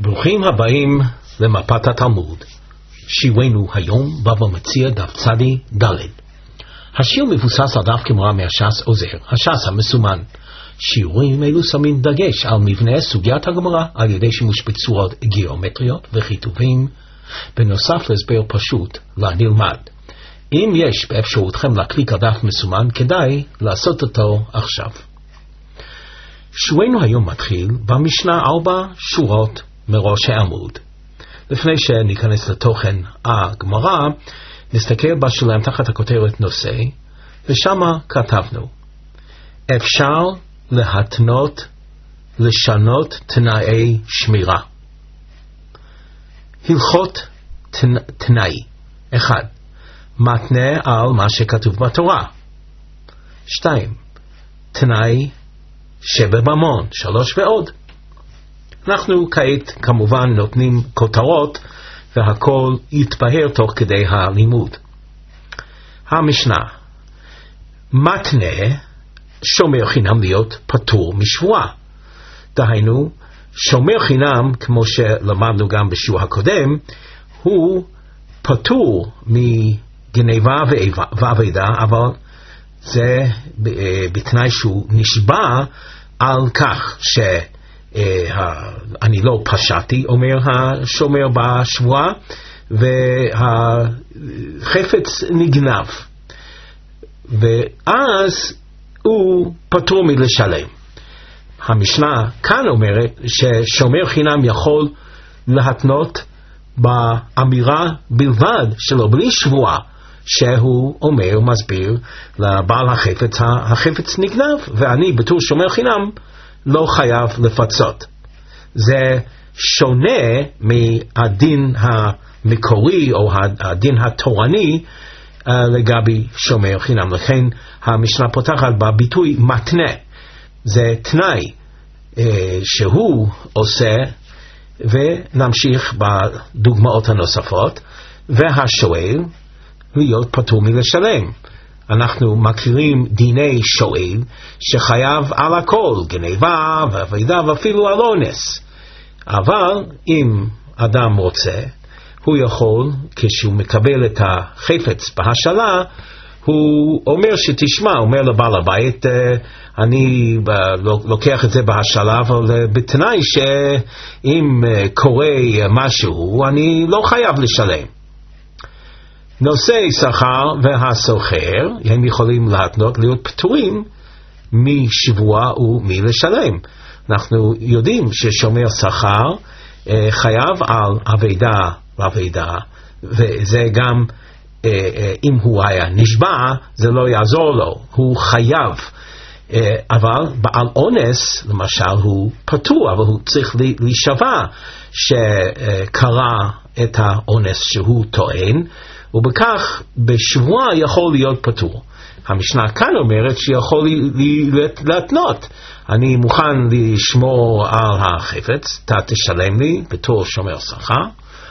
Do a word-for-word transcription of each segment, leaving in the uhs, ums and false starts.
ברוכים הבאים למפת התלמוד. שיעורנו היום בבא מציעא דף צדי ד'. השיעור מבוסס על דף גמרא מהש"ס עוזר, הש"ס המסומן. שיעורים אלו שמים דגש על מבנה סוגיית הגמרא על ידי שימוש בצורות גיאומטריות וכיתובים, בנוסף להסבר פשוט לנלמד. אם יש באפשרותכם להקליק על דף מסומן, כדאי לעשות אותו עכשיו. שיעורנו היום מתחיל במשנה ארבע שורות מראש העמוד. לפני שניכנס לתוכן הגמרא, נסתכל בשוליים תחת הכותרת נושא, ושמה כתבנו: אפשר להתנות, לשנות תנאי שמירה. הלכות תנאי. אחד, מתנה על מה שכתוב בתורה. שתיים, תנאי שבממון. שלוש ועוד. אנחנו כעת כמובן נותנים כותרות, והכל יתבהר תוך כדי הלימוד. המשנה: מתנה שומר חינם להיות פטור משבועה. דהיינו, שומר חינם, כמו שלמדנו גם בשיעור הקודם, הוא פטור מגניבה ועבדה, אבל זה בתנאי שהוא נשבע על כך ש אני לא פשעתי, אומר השומר בשבועה, והחפץ נגנב, ואז הוא פטור מלשלם. המשנה כאן אומרת ששומר חינם יכול להתנות באמירה בלבד שלו, בלי שבועה, שהוא אומר ומסביר לבעל החפץ, החפץ נגנב, ואני בתור שומר חינם לא חייב לפצות. זה שונה מהדין המקורי או הדין התורני uh, לגבי שומר חינם. לכן המשנה פותחת בביטוי מתנה. זה תנאי uh, שהוא עושה, ונמשיך בדוגמאות הנוספות. והשואל להיות פטור מלשלם. אנחנו מכירים דיני שואל שחייב על הכל, גניבה ועבדה ואפילו על אונס. אבל אם אדם רוצה, הוא יכול, כשהוא מקבל את החפץ בהשאלה, הוא אומר שתשמע, אומר לבעל הבית, אני לוקח את זה בהשאלה, אבל בתנאי שאם קורה משהו, אני לא חייב לשלם. נושאי שכר והסוחר, הם יכולים להתנות להיות פטורים משבועה ומלשלם. אנחנו יודעים ששומר שכר אה, חייב על עבדה ועבדה, וזה גם, אה, אה, אם הוא היה נשבע, זה לא יעזור לו, הוא חייב. אה, אבל בעל אונס, למשל, הוא פטור, אבל הוא צריך להישבע שקרא את האונס שהוא טוען, ובכך בשבועה יכול להיות פטור. המשנה כאן אומרת שיכול להתנות. אני מוכן לשמור על החפץ, אתה תשלם לי בתור שומר שכר,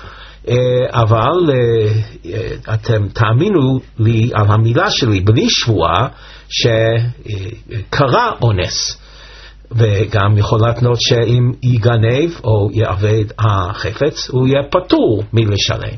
אבל אתם תאמינו לי על המילה שלי בלי שבועה שקרה אונס. וגם יכול להתנות שאם יגנב או יעבד החפץ, הוא יהיה פטור מלשלם.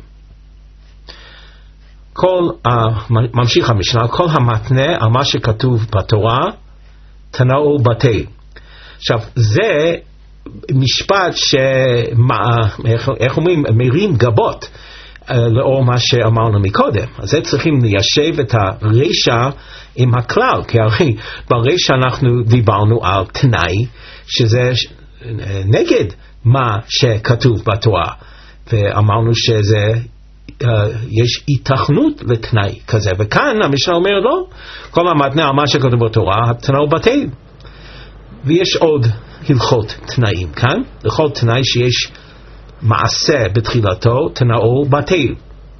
כל, uh, ממשיך המשנה, כל המתנה על מה שכתוב בתורה, תנאו בטל. עכשיו, זה משפט שאיך אומרים, מרים גבות uh, לאור מה שאמרנו מקודם. אז זה צריכים ליישב את הרשע עם הכלל, כי הרי ברשע אנחנו דיברנו על תנאי, שזה נגד מה שכתוב בתורה, ואמרנו שזה Uh, יש התכנות לתנאי כזה, וכאן המשנה אומר לא, כל המתנה על מה שכתוב בתורה תנאו בטל. ויש עוד הלכות תנאים כאן, לכל תנאי שיש מעשה בתחילתו תנאו בטל.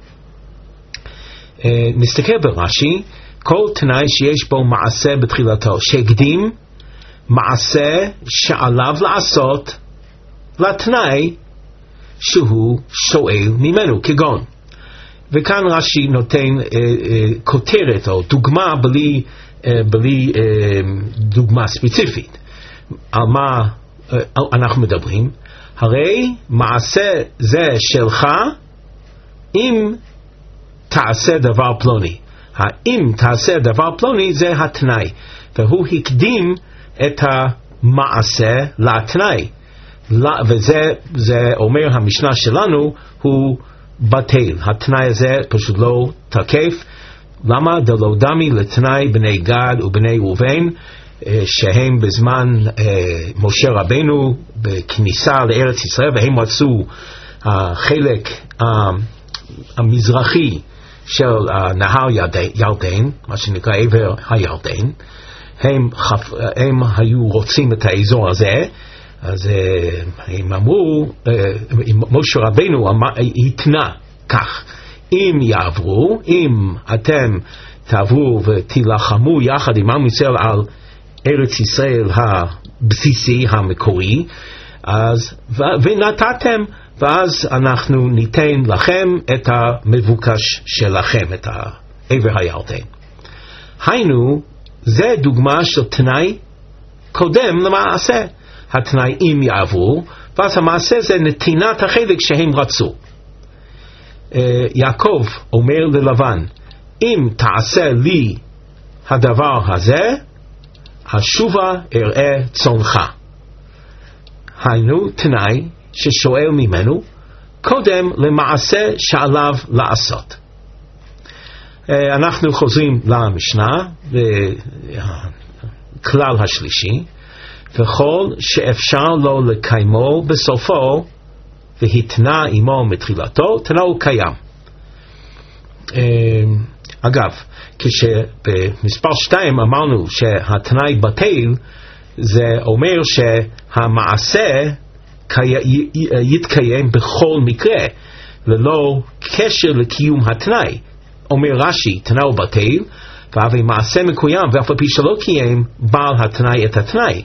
uh, נסתכל ברש"י, כל תנאי שיש בו מעשה בתחילתו שהקדים מעשה שעליו לעשות לתנאי שהוא שואל ממנו, כגון. וכאן רש"י נותן אה, אה, כותרת או דוגמה בלי, אה, בלי אה, דוגמה ספציפית. על מה אה, אנחנו מדברים? הרי מעשה זה שלך אם תעשה דבר פלוני. האם תעשה דבר פלוני זה התנאי, והוא הקדים את המעשה לתנאי, וזה זה אומר המשנה שלנו הוא בטל. התנאי הזה פשוט לא תקף. למה? דלא דמי לתנאי בני גד ובני ראובן, שהם בזמן משה רבנו בכניסה לארץ ישראל, והם רצו החלק המזרחי של נהר ירדן, מה שנקרא עבר הירדן. הם, הם היו רוצים את האזור הזה, אז הם אמרו, משה רבנו התנה כך, אם יעברו, אם אתם תעברו ותילחמו יחד עם עם ישראל על ארץ ישראל הבסיסי המקורי, אז ונתתם, ואז אנחנו ניתן לכם את המבוקש שלכם, את עבר הירדן. היינו, זה דוגמה של תנאי קודם למעשה. התנאי אם יעברו, ואז המעשה זה נתינת החלק שהם רצו. יעקב אומר ללבן, אם תעשה לי הדבר הזה, השובה אראה צונך. היינו תנאי ששואל ממנו קודם למעשה שעליו לעשות. אנחנו חוזרים למשנה, הכלל השלישי, וכל שאפשר לו לקיימו בסופו, והתנה עמו מתחילתו, תנאו קיים. אגב, כשבמספר שתיים אמרנו שהתנאי בטל, זה אומר שהמעשה יתקיים בכל מקרה, ללא קשר לקיום התנאי. אומר רש"י, תנאו בטל, והרי מעשה מקוים, ואף על פי שלא קיים בעל התנאי את התנאי.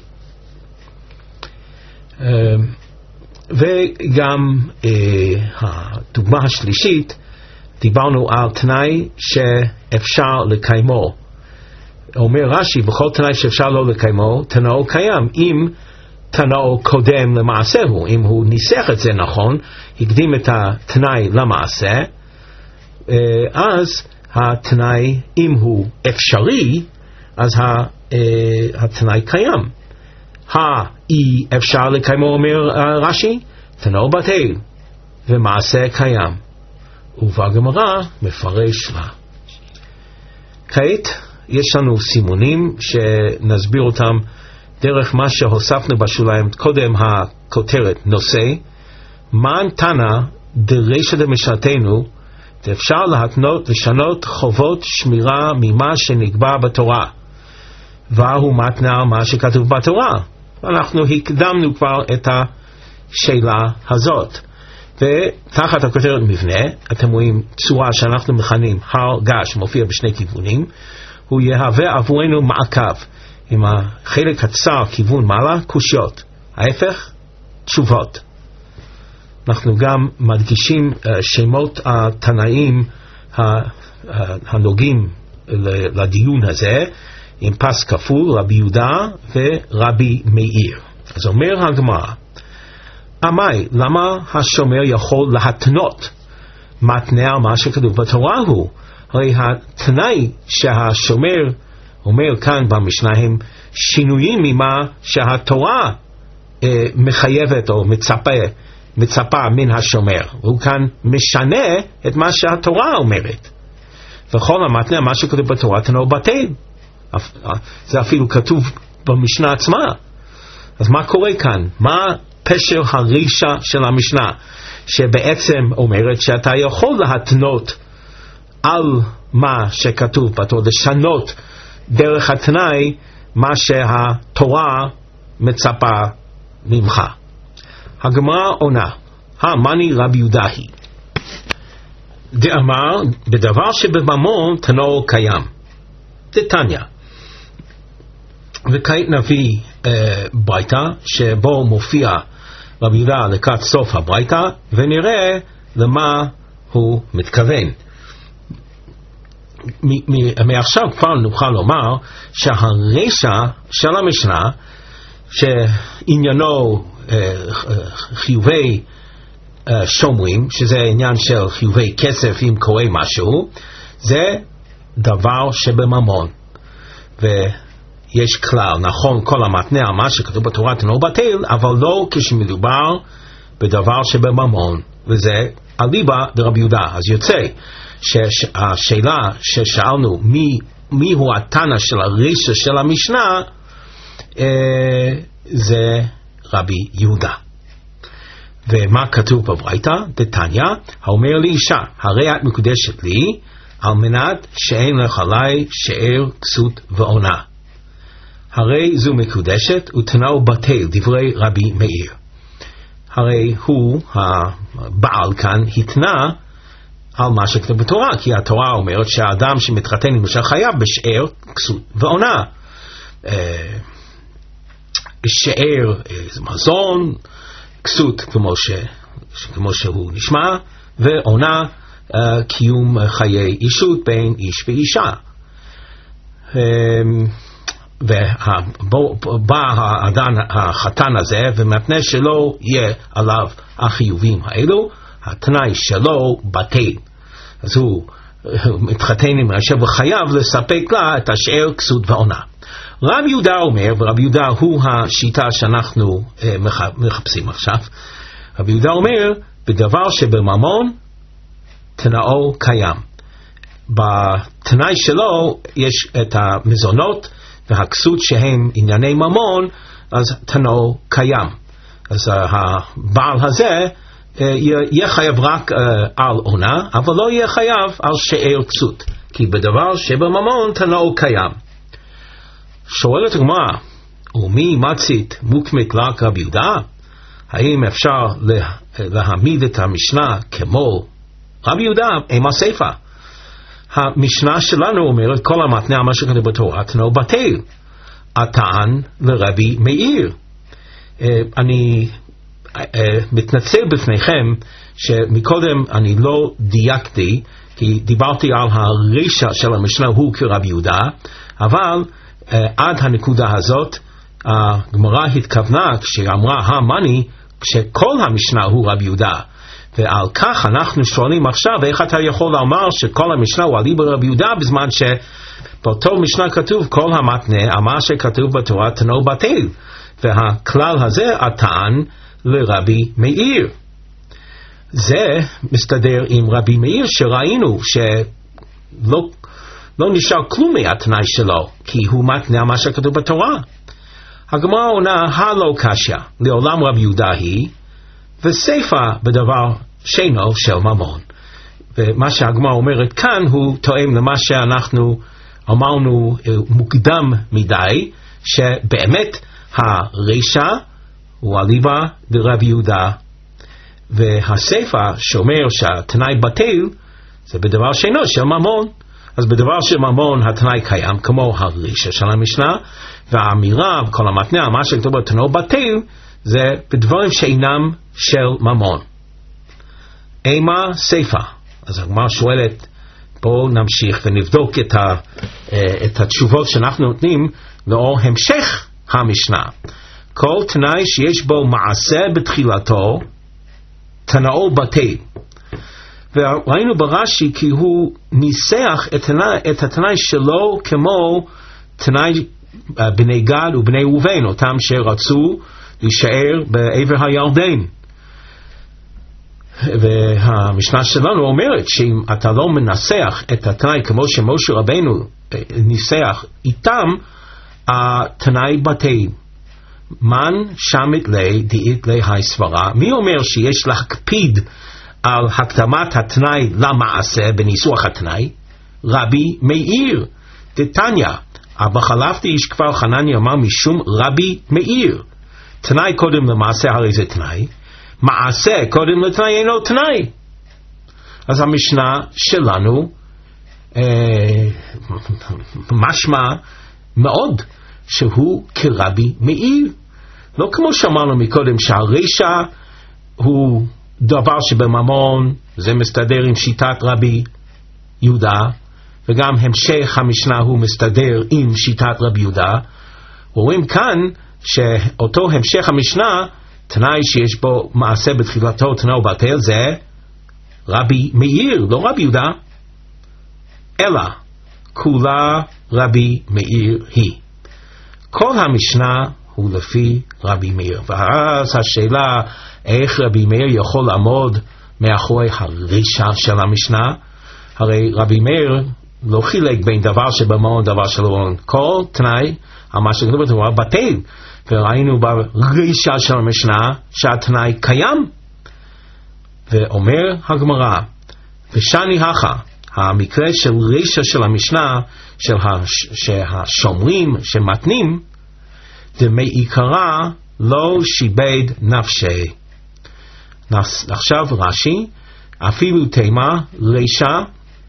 וגם הדוגמה השלישית, דיברנו על תנאי שאפשר לקיימו. אומר רש"י, בכל תנאי שאפשר לא לקיימו, תנאו קיים, אם תנאו קודם למעשה הוא, אם הוא ניסח את זה נכון, הקדים את התנאי למעשה, אז התנאי, אם הוא אפשרי, אז התנאי קיים. האי אפשר לקיימו, אומר רש"י, תנאו בטל, ומעשה קיים. ובגמרא מפרש לה. כעת יש לנו סימונים שנסביר אותם דרך מה שהוספנו בשוליים קודם, הכותרת נושא מן תנא דרישא דמשנתנו, אפשר להתנות לשנות חובות שמירה ממה שנקבע בתורה, והוא מתנה על מה שכתוב בתורה. אנחנו הקדמנו כבר את השאלה הזאת, ותחת הכותרת מבנה אתם רואים צורה שאנחנו מכנים הר געש, מופיע בשני כיוונים. הוא יהווה עבורנו מעקב עם החלק הצר כיוון מעלה, קושיות, ההפך תשובות. אנחנו גם מדגישים שמות התנאים הנוגעים לדיון הזה עם פס כפול, רבי יהודה ורבי מאיר. אז אומר הגמרא, אמי, למה השומר יכול להתנות? מתנה על מה שכתוב בתורה הוא. הרי התנאי שהשומר אומר כאן במשנה הם שינויים ממה שהתורה אה, מחייבת או מצפה, מצפה מן השומר. והוא כאן משנה את מה שהתורה אומרת. וכל המתנה מה שכתוב בתורה תנאו בטל. זה אפילו כתוב במשנה עצמה. אז מה קורה כאן? מה פשר הרישה של המשנה, שבעצם אומרת שאתה יכול להתנות על מה שכתוב בתורה, לשנות דרך התנאי מה שהתורה מצפה ממך. הגמרא עונה, המאני רבי יהודה היא דאמר, בדבר שבממון תנאו קיים, דתניא. וכעת נביא אה, ביתה שבו מופיע רבי יהודה לקראת סוף הביתה, ונראה למה הוא מתכוון. מעכשיו כבר נוכל לומר שהרשע של המשנה, שעניינו חיובי שומרים, שזה עניין של חיובי כסף אם קורה משהו, זה דבר שבממון. ויש כלל, נכון, כל המתנה על מה שכתוב בתורה אינו בטל, אבל לא כשמדובר בדבר שבממון, וזה אליבא דרבי יהודה. אז יוצא שהשאלה ששאלנו מי, מי הוא התנא של הרישא של המשנה, אה, זה רבי יהודה. ומה כתוב בברייתא? דתניא, האומר לאישה, הרי את מקודשת לי, על מנת שאין לך עלי שאר כסות ועונה. הרי זו מקודשת ותנאו בטל, דברי רבי מאיר. הרי הוא, הבעל כאן, התנה על מה שכתוב בתורה, כי התורה אומרת שהאדם שמתחתן עם אישה חייב בשאר כסות ועונה. שאר מזון, כסות כמו, ש, כמו שהוא נשמע, ועונה uh, קיום חיי אישות בין איש ואישה. Um, ובא האדן החתן הזה ומתנה שלא יהיה עליו החיובים האלו, התנאי שלו בטל. אז הוא מתחתן עם אישה וחייב לספק לה את השאר כסות ועונה. רבי יהודה אומר, ורבי יהודה הוא השיטה שאנחנו אה, מחפשים עכשיו, רבי יהודה אומר, בדבר שבממון תנאו קיים. בתנאי שלו יש את המזונות והכסות שהם ענייני ממון, אז תנאו קיים. אז הבעל הזה אה, יהיה חייב רק אה, על עונה, אבל לא יהיה חייב על שאר כסות, כי בדבר שבממון תנאו קיים. שואלת הגמרא, ומי מצית מוקמת רק רבי יהודה? האם אפשר לה, להעמיד את המשנה כמו רבי יהודה? עם הסיפא. המשנה שלנו אומרת כל המתנה מה שכתוב בתורה תנאו בטל. הטען לרבי מאיר. אני מתנצל בפניכם שמקודם אני לא דייקתי, כי דיברתי על הרישא של המשנה הוא כרבי יהודה, אבל Uh, עד הנקודה הזאת הגמרא התכוונה כשאמרה המאני שכל המשנה הוא רבי יהודה, ועל כך אנחנו שואלים עכשיו איך אתה יכול לומר שכל המשנה הוא אליבא רבי יהודה בזמן שבאותו משנה כתוב כל המתנה על מה שכתוב בתורה תנאו בטל, והכלל הזה הטען לרבי מאיר. זה מסתדר עם רבי מאיר שראינו שלא לא נשאר כלום מהתנאי שלו, כי הוא מתנה מה שכתוב בתורה. הגמרא עונה, הלא קשיא, לעולם רבי יהודה היא, וסיפא בדבר שאינו של ממון. ומה שהגמרא אומרת כאן הוא תואם למה שאנחנו אמרנו מוקדם מדי, שבאמת הרישא הוא אליבא דרבי יהודה, והסיפא שאומר שהתנאי בטל, זה בדבר שאינו של ממון. אז בדבר של ממון התנאי קיים כמו הרישא של המשנה, והאמירה וכל המתנה מה שכתוב בתנאו בטל זה בדברים שאינם של ממון. אימה סיפא. אז הגמרא שואלת, בואו נמשיך ונבדוק את, ה, את התשובות שאנחנו נותנים לאור המשך המשנה. כל תנאי שיש בו מעשה בתחילתו תנאו בטל. וראינו ברש"י כי הוא ניסח את, את התנאי שלו כמו תנאי בני גד ובני ראובן, אותם שרצו להישאר בעבר הירדן. והמשנה שלנו אומרת שאם אתה לא מנסח את התנאי כמו שמשה רבנו ניסח איתם, התנאי בטל. מן שמת לי דאית לי הסברה. מי אומר שיש להקפיד על הקדמת התנאי למעשה בניסוח התנאי? רבי מאיר דתניא, אבא חלפתי איש כפר חנניה אמר משום רבי מאיר. תנאי קודם למעשה הרי זה תנאי, מעשה קודם לתנאי אינו תנאי. אז המשנה שלנו אה, משמע מאוד שהוא כרבי מאיר, לא כמו שאמרנו מקודם שהרישא הוא דבר שבממון, זה מסתדר עם שיטת רבי יהודה, וגם המשך המשנה הוא מסתדר עם שיטת רבי יהודה. רואים כאן שאותו המשך המשנה תנאי שיש בו מעשה בתחילתו תנאו בטל, זה רבי מאיר, לא רבי יהודה, אלא כולה רבי מאיר היא. כל המשנה הוא לפי רבי מאיר. ואז השאלה איך רבי מאיר יכול לעמוד מאחורי הרישה של המשנה. הרי רבי מאיר לא חילק בין דבר שבמעון דבר שלא במעון. כל תנאי על מה שכתוב בתורה בטל. וראינו ברישה של המשנה שהתנאי קיים. ואומר הגמרא, ושני הכה, המקרה של רישה של המשנה, של השומרים שמתנים, דמעיקרא לא שיבד נפשי. עכשיו רש"י, אפילו תימה רישה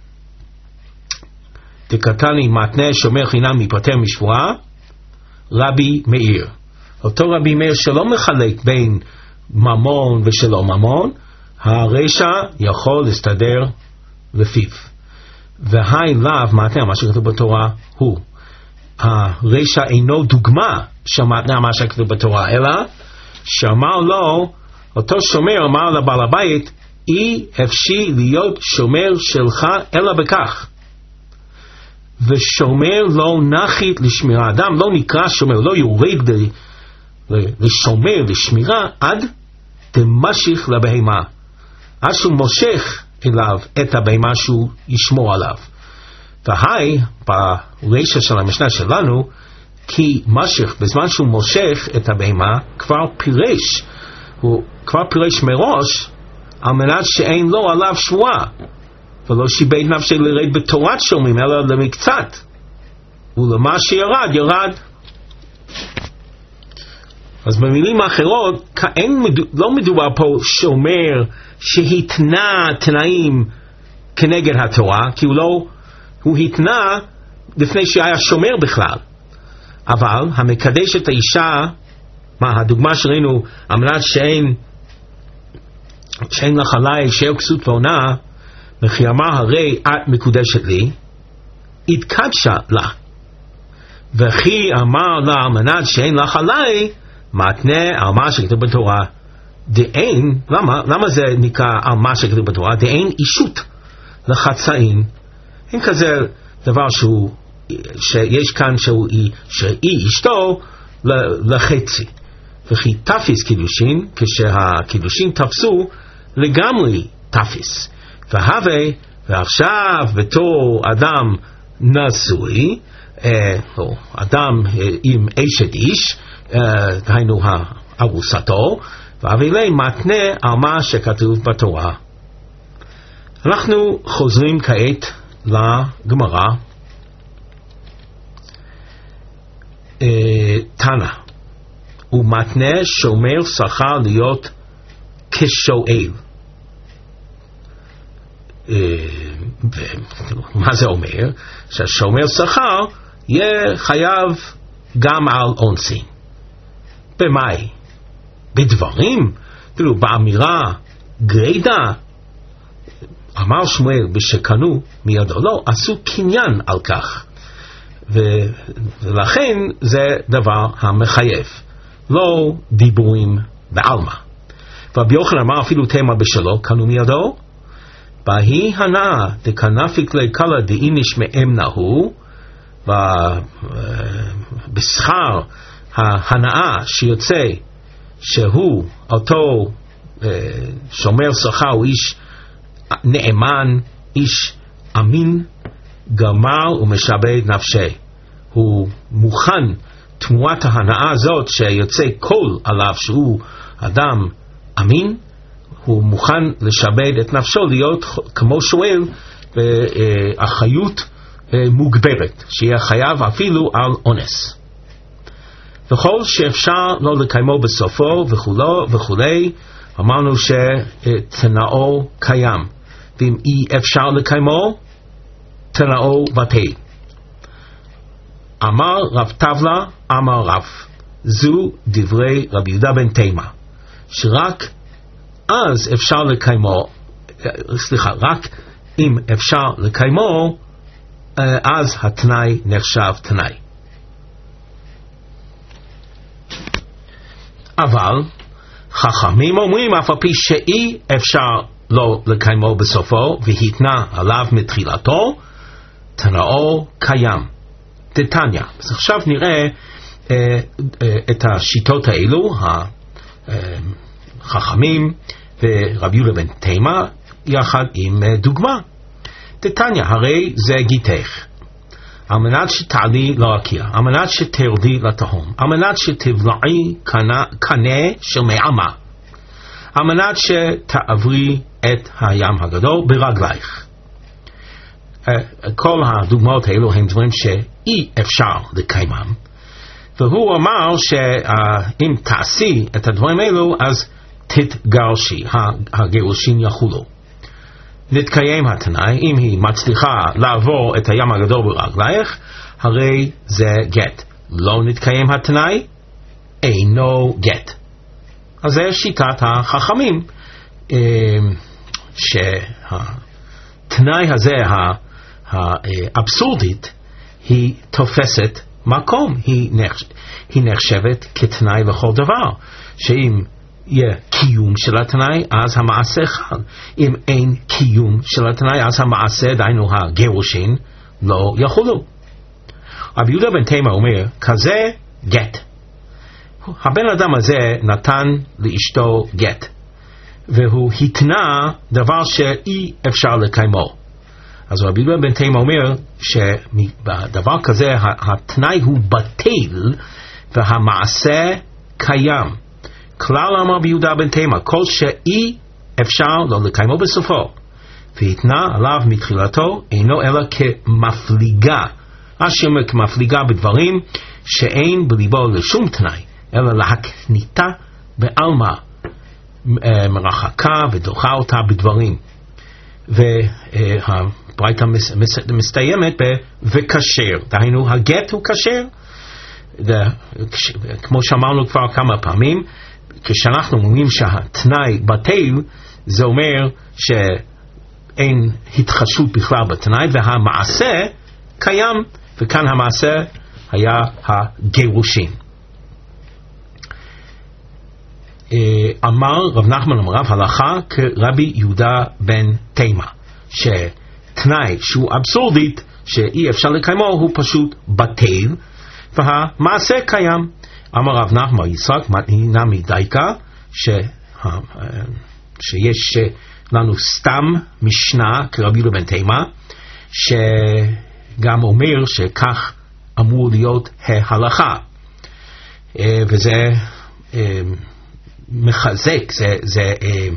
דקתני מתנה שומר חינם מפטר משבועה, רבי מאיר. אותו רבי מאיר שלא מחלק בין ממון ושלא ממון, הרישה יכול להסתדר לפיו. והי לאו מתנה, מה שכתוב בתורה הוא. הרישה אינו דוגמה של מתנה מה שכתוב בתורה, אלא שאמר לו, אותו שומר אמר לבעל הבית, אי אפשי להיות שומר שלך אלא בכך. ושומר לא נחית לשמירה. אדם לא נקרא שומר, לא יורד לשומר, לשמירה, עד דמשיך לבהמה. עד שהוא מושך אליו את הבהמה שהוא ישמור עליו. והי, ברישה של המשנה שלנו, כי משיך, בזמן שהוא מושך את הבהמה, כבר פירש, הוא כבר פירש מראש, על מנת שאין לו עליו שבועה. ולא שיבד נפשי לרד בתורת שומרים, אלא למקצת. ולמה שירד, ירד. אז במילים אחרות, אין, לא מדובר פה שומר שהתנה תנאים כנגד התורה, כי הוא לא, הוא התנה לפני שהיה שומר בכלל. אבל המקדש את האישה, מה הדוגמה שראינו, אמרת שאין, שאין לך עלי שאר כסות ועונה, וכי אמר הרי את מקודשת לי, התקדשה לה. וכי אמר לה אמנת שאין לך עלי, מתנה על מה שכתוב בתורה. דאין, למה? למה זה נקרא על מה שכתוב בתורה? דאין אישות לחצאין. אין כזה דבר שהוא, שיש כאן שהוא, שהיא אשתו לחצי. וכי תפיס קידושין, כשהקידושין תפסו לגמרי תפיס. והווה, ועכשיו בתור אדם נשוי, אה, או אדם אה, עם אשת איש, אה, היינו ארוסתו, והווה מתנה על מה שכתוב בתורה. אנחנו חוזרים כעת לגמרא. אה, תנא, ומתנה שומר שכר להיות כשואל. מה זה אומר? שהשומר שכר יהיה חייב גם על אונסין. במאי? בדברים? תראו, באמירה גרידה, אמר שמואל בשקנו מידו, לא, עשו קניין על כך. ולכן זה דבר המחייב, לא דיבורים בעלמא. רבי יוחנן אמר אפילו תמה בשלו, קנו מידו, בהי הנאה דקנפיק לקלה דאיניש מאמנהו, בשכר ההנאה שיוצא שהוא אותו שומר שכר, הוא איש נאמן, איש אמין, גמר ומשעבד נפשי. הוא מוכן תמורת ההנאה הזאת שיוצא כל עליו שהוא אדם אמין, הוא מוכן לשעבד את נפשו להיות כמו שואל באחריות מוגברת, שיהיה חייב אפילו על אונס. וכל שאפשר לא לקיימו בסופו וכולו וכולי, אמרנו שתנאו קיים, ואם אי אפשר לקיימו, תנאו בטל. אמר רב טבלה, אמר רב, זו דברי רבי יהודה בן תימה, שרק אז אפשר לקיימו, סליחה, רק אם אפשר לקיימו, אז התנאי נחשב תנאי. אבל חכמים אומרים אף על פי שאי אפשר לא לקיימו בסופו והתנה עליו מתחילתו, תנאו קיים. דתניא. אז עכשיו נראה אה, אה, את השיטות האלו, החכמים ורבי יהודה בן תימא, יחד עם אה, דוגמה. דתניא, הרי זה גיתך, על מנת שתעלי לרקיע, על מנת שתרדי לתהום, על מנת שתבלעי קנה של מעמה, על מנת שתעברי את הים הגדול ברגלייך. כל הדוגמאות האלו הם דברים שאי אפשר לקיימם, והוא אמר שאם תעשי את הדברים האלו אז תתגרשי, הגירושין יחולו. נתקיים התנאי, אם היא מצליחה לעבור את הים הגדול ברגלייך, הרי זה גט. לא נתקיים התנאי, אינו גט. אז זה שיטת החכמים, שהתנאי הזה האבסורדית היא תופסת מקום, היא נחשבת כתנאי לכל דבר, שאם יהיה קיום של התנאי אז המעשה חל, אם אין קיום של התנאי אז המעשה, דהיינו הגירושין, לא יחולו. רבי יהודה בן תימא אומר כזה גט, הבן אדם הזה נתן לאשתו גט והוא התנה דבר שאי אפשר לקיימו. אז רבי יהודה בן תימא אומר שבדבר כזה התנאי הוא בטל והמעשה קיים. כלל אמר רבי יהודה בן תימא, כל שאי אפשר לא לקיימו בסופו והתנה עליו מתחילתו, אינו אלא כמפליגה. רש"י אומר כמפליגה בדברים שאין בליבו לשום תנאי, אלא להקניתה בעלמא, מרחקה ודוחה אותה בדברים. והברייתא מסתיימת וכשר, דהיינו הגט הוא כשר. כמו שאמרנו כבר כמה פעמים, כשאנחנו אומרים שהתנאי בטל, זה אומר שאין התחדשות בכלל בתנאי והמעשה קיים, וכאן המעשה היה הגירושין. אמר רב נחמן אמר רב הלכה כרבי יהודה בן תימא, שתנאי שהוא אבסורדית שאי אפשר לקיימו הוא פשוט בטל והמעשה קיים. אמר רב נחמן יצחק מתנינה מדייקה, שיש לנו סתם משנה כרבי יהודה בן תימא שגם אומר שכך אמור להיות ההלכה, וזה מחזק, זה, זה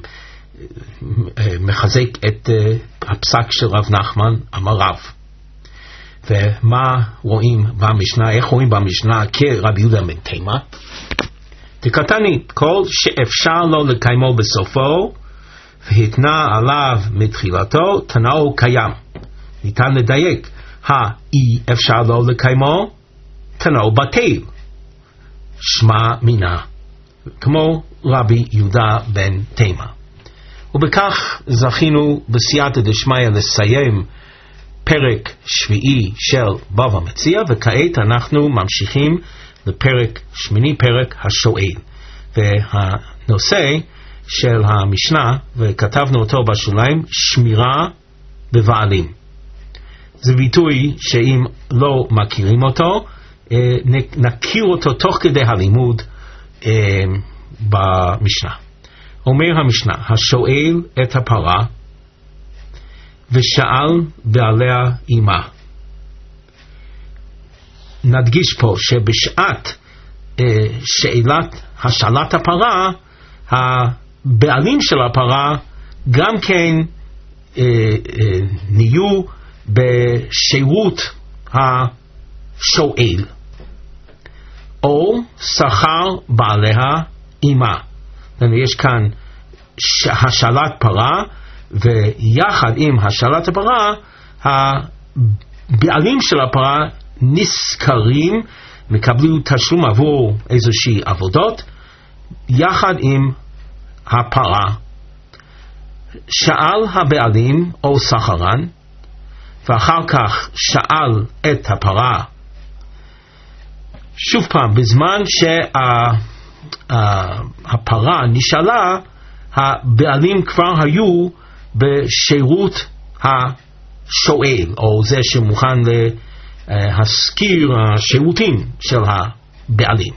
מחזק את הפסק של רב נחמן אמר רב. ומה רואים במשנה, איך רואים במשנה כרבי יהודה בן תימא? דקתני, כל שאפשר לו לקיימו בסופו והתנה עליו מתחילתו, תנאו קיים. ניתן לדייק, האי אפשר לו לקיימו, תנאו בטל, שמע מינה, כמו רבי יהודה בן תימא. ובכך זכינו בסייעתא דשמיא לסיים פרק שביעי של בבא מציעא, וכעת אנחנו ממשיכים לפרק שמיני, פרק השואל. והנושא של המשנה, וכתבנו אותו בשוליים, שמירה בבעלים. זה ביטוי שאם לא מכירים אותו, נכיר אותו תוך כדי הלימוד במשנה. אומר המשנה, השואל את הפרה ושאל בעליה אימה. נדגיש פה שבשעת אה, שאלת השאלת הפרה, הבעלים של הפרה גם כן אה, אה, נהיו בשירות השואל, או שכר בעליה אימה. יש כאן השאלת פרה, ויחד עם השאלת הפרה הבעלים של הפרה נזכרים, מקבלים תשלום עבור איזושהי עבודות יחד עם הפרה. שאל הבעלים או שכרן, ואחר כך שאל את הפרה שוב פעם, בזמן הפרה נשאלה, הבעלים כבר היו בשירות השואל, או זה שמוכן להשכיר השירותים של הבעלים.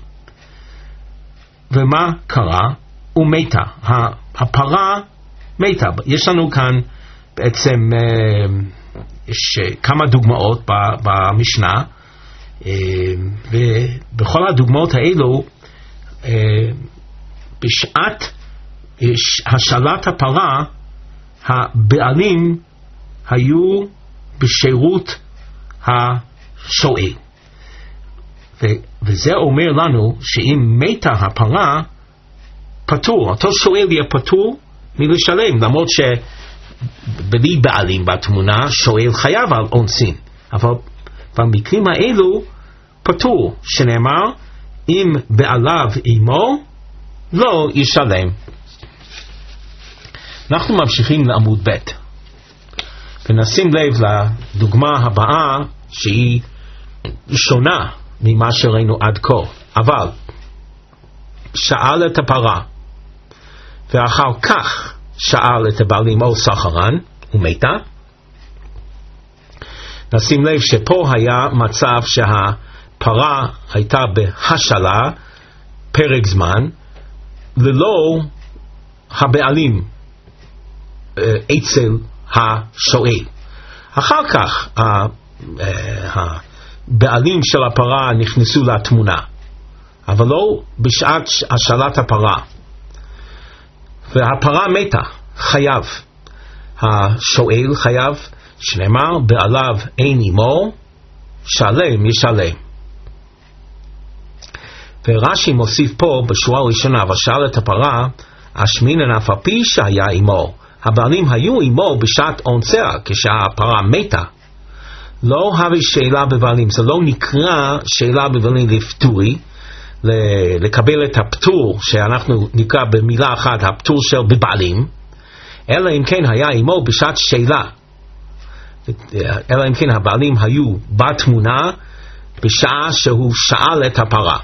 ומה קרה? הוא מתה. הפרה מתה. יש לנו כאן בעצם יש כמה דוגמאות במשנה, ובכל הדוגמאות האלו בשעת השאלת הפרה הבעלים היו בשירות השואל, וזה אומר לנו שאם מתה הפרה פטור, אותו שואל יהיה פטור מלשלם, למרות שבלי בעלים בתמונה שואל חייב על אונסין, אבל במקרים האלו פטור, שנאמר אם בעליו עמו לא ישלם. אנחנו ממשיכים לעמוד ב' ונשים לב לדוגמה הבאה שהיא שונה ממה שראינו עד כה. אבל שאל את הפרה ואחר כך שאל את הבעלים או סחרן ומתה. נשים לב שפה היה מצב שהפרה הייתה בהשאלה פרק זמן ללא הבעלים אצל השואל. אחר כך הבעלים של הפרה נכנסו לתמונה, אבל לא בשעת השאלת הפרה, והפרה מתה, חייב. השואל חייב, שנאמר בעליו אין עמו, שלם ישלם. ורש"י מוסיף פה בשורה הראשונה, ושאל את הפרה אשמינן אף על פי שהיה עמו, הבעלים היו עמו בשעת אונסיה, כשהפרה מתה. לא הרי שאלה בבעלים, זה לא נקרא שאלה בבעלים לפטורי, לקבל את הפטור שאנחנו נקרא במילה אחת הפטור של בבעלים, אלא אם כן היה עמו בשעת שאלה, אלא אם כן הבעלים היו בתמונה בשעה שהוא שאל את הפרה.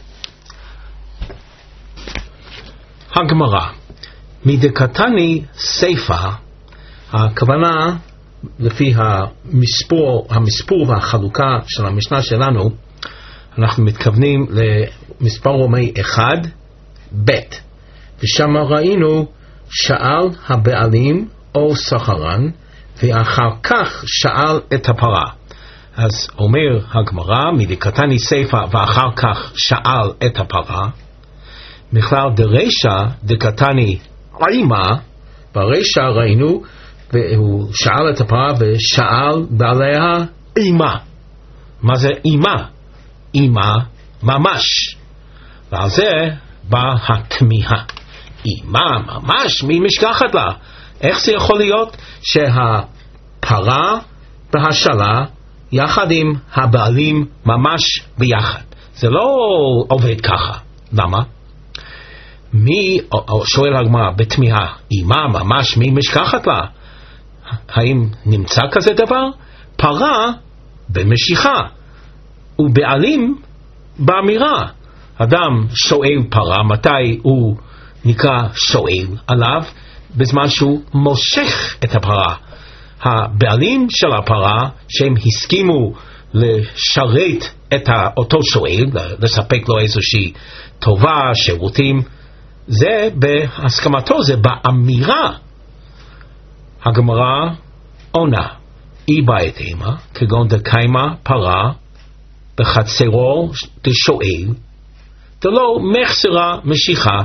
הגמרא מדקתני סיפה, הכוונה לפי המספור, המספור והחלוקה של המשנה שלנו, אנחנו מתכוונים למספר רומי אחד ב', ושם ראינו שאל הבעלים או סחרן ואחר כך שאל את הפרה. אז אומר הגמרא מדקתני סיפה ואחר כך שאל את הפרה, בכלל דרישא דקתני עימה, ברישא ראינו והוא שאל את הפרה ושאל בעליה עימה. מה זה עימה? עימה ממש, ועל זה באה התמיהה. עימה ממש, מי משכחת לה? איך זה יכול להיות שהפרה בהשאלה יחד עם הבעלים ממש ביחד? זה לא עובד ככה. למה? מי, שואל הגמרא בתמיהה, עימה ממש מי משכחת לה? האם נמצא כזה דבר? פרה במשיכה ובעלים באמירה. אדם שואל פרה, מתי הוא נקרא שואל עליו? בזמן שהוא מושך את הפרה. הבעלים של הפרה שהם הסכימו לשרת את אותו שואל, לספק לו איזושהי טובה, שירותים, זה בהסכמתו, זה באמירה. הגמרא עונה אי בעת אימה, כגון דקיימה פרה בחצרו דשואל, דלא מחסרה משיכה.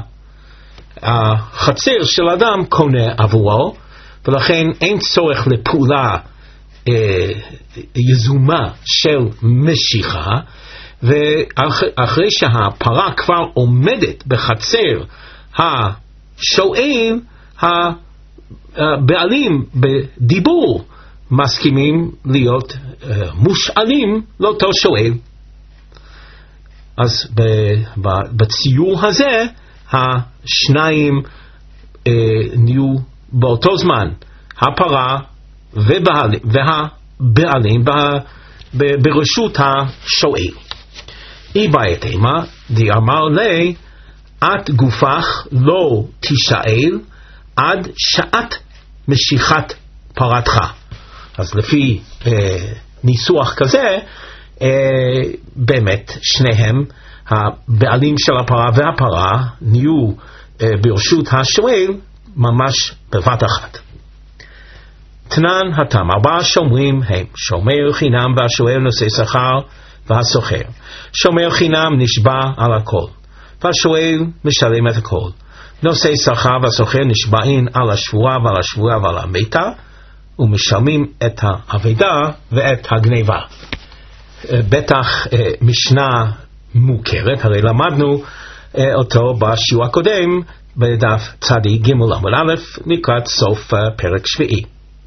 החצר של אדם קונה עבורו, ולכן אין צורך לפעולה אה, יזומה של משיכה, ואחרי שהפרה כבר עומדת בחצר השואל, הבעלים בדיבור מסכימים להיות אה, מושאלים לאותו שואל. אז בציור הזה השניים אה, נהיו באותו זמן, הפרה ובעלים, והבעלים ב, ב, ברשות השואל. אי בעת אימה די אמר לי את גופך לא תישאל עד שעת משיכת פרתך. אז לפי אה, ניסוח כזה, אה, באמת שניהם, הבעלים של הפרה והפרה, נהיו אה, ברשות השואל ממש בבת אחת. תנן התם, ארבעה שומרים הם שומר חינם והשואל נושא שכר והסוחר. שומר חינם נשבע על הכל, והשואל משלם את הכל. נושא שכר והסוחר נשבעים על השבועה ועל השבועה ועל המיתה, ומשלמים את האבדה ואת הגניבה. בטח משנה מוכרת, הרי למדנו אותו בשיעור הקודם בדף צדי ג' עמוד א' לקראת סוף פרק שביעי.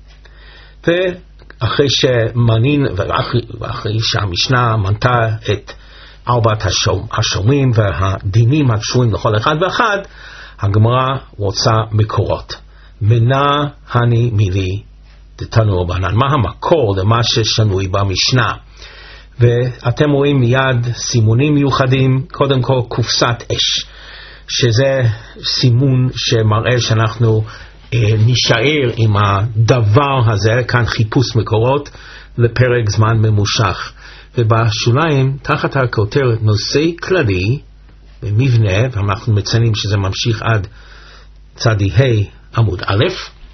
ואחרי שמנין ואחרי שהמשנה מנתה את ארבעת השומרים והדינים הקשורים לכל אחד ואחד, הגמרא רוצה מקורות. מנה הני מילי דתנו רבנן, מה המקור למה ששנוי במשנה? ואתם רואים מיד סימונים מיוחדים. קודם כל קופסת אש, שזה סימון שמראה שאנחנו אה, נשאר עם הדבר הזה, כאן חיפוש מקורות לפרק זמן ממושך. ובשוליים תחת הכותרת נושא כללי במבנה, ואנחנו מציינים שזה ממשיך עד צדי ה' עמוד א',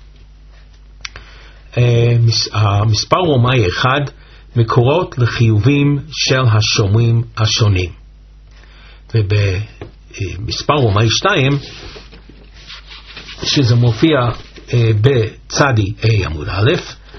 המספר רומאי אחד, מקורות לחיובים של השומרים השונים. ובמספר רומאי שתיים, שזה מופיע בצדי ה' עמוד א',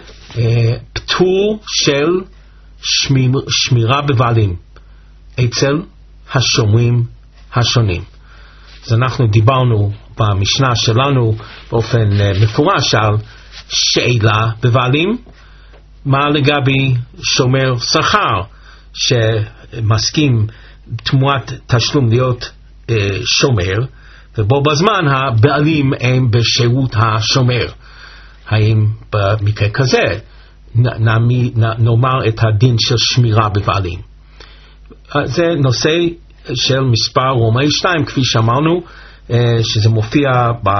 פטור של שמיר, שמירה בבעלים אצל השומרים השונים. אז אנחנו דיברנו במשנה שלנו באופן מפורש על שאלה בבעלים. מה לגבי שומר שכר שמסכים תמורת תשלום להיות אה, שומר, ובו בזמן הבעלים הם בשירות השומר? האם במקרה כזה נעמי, נאמר את הדין של שמירה בבעלים? זה נושא של מספר רומאי שתיים, כפי שאמרנו, אה, שזה מופיע ב...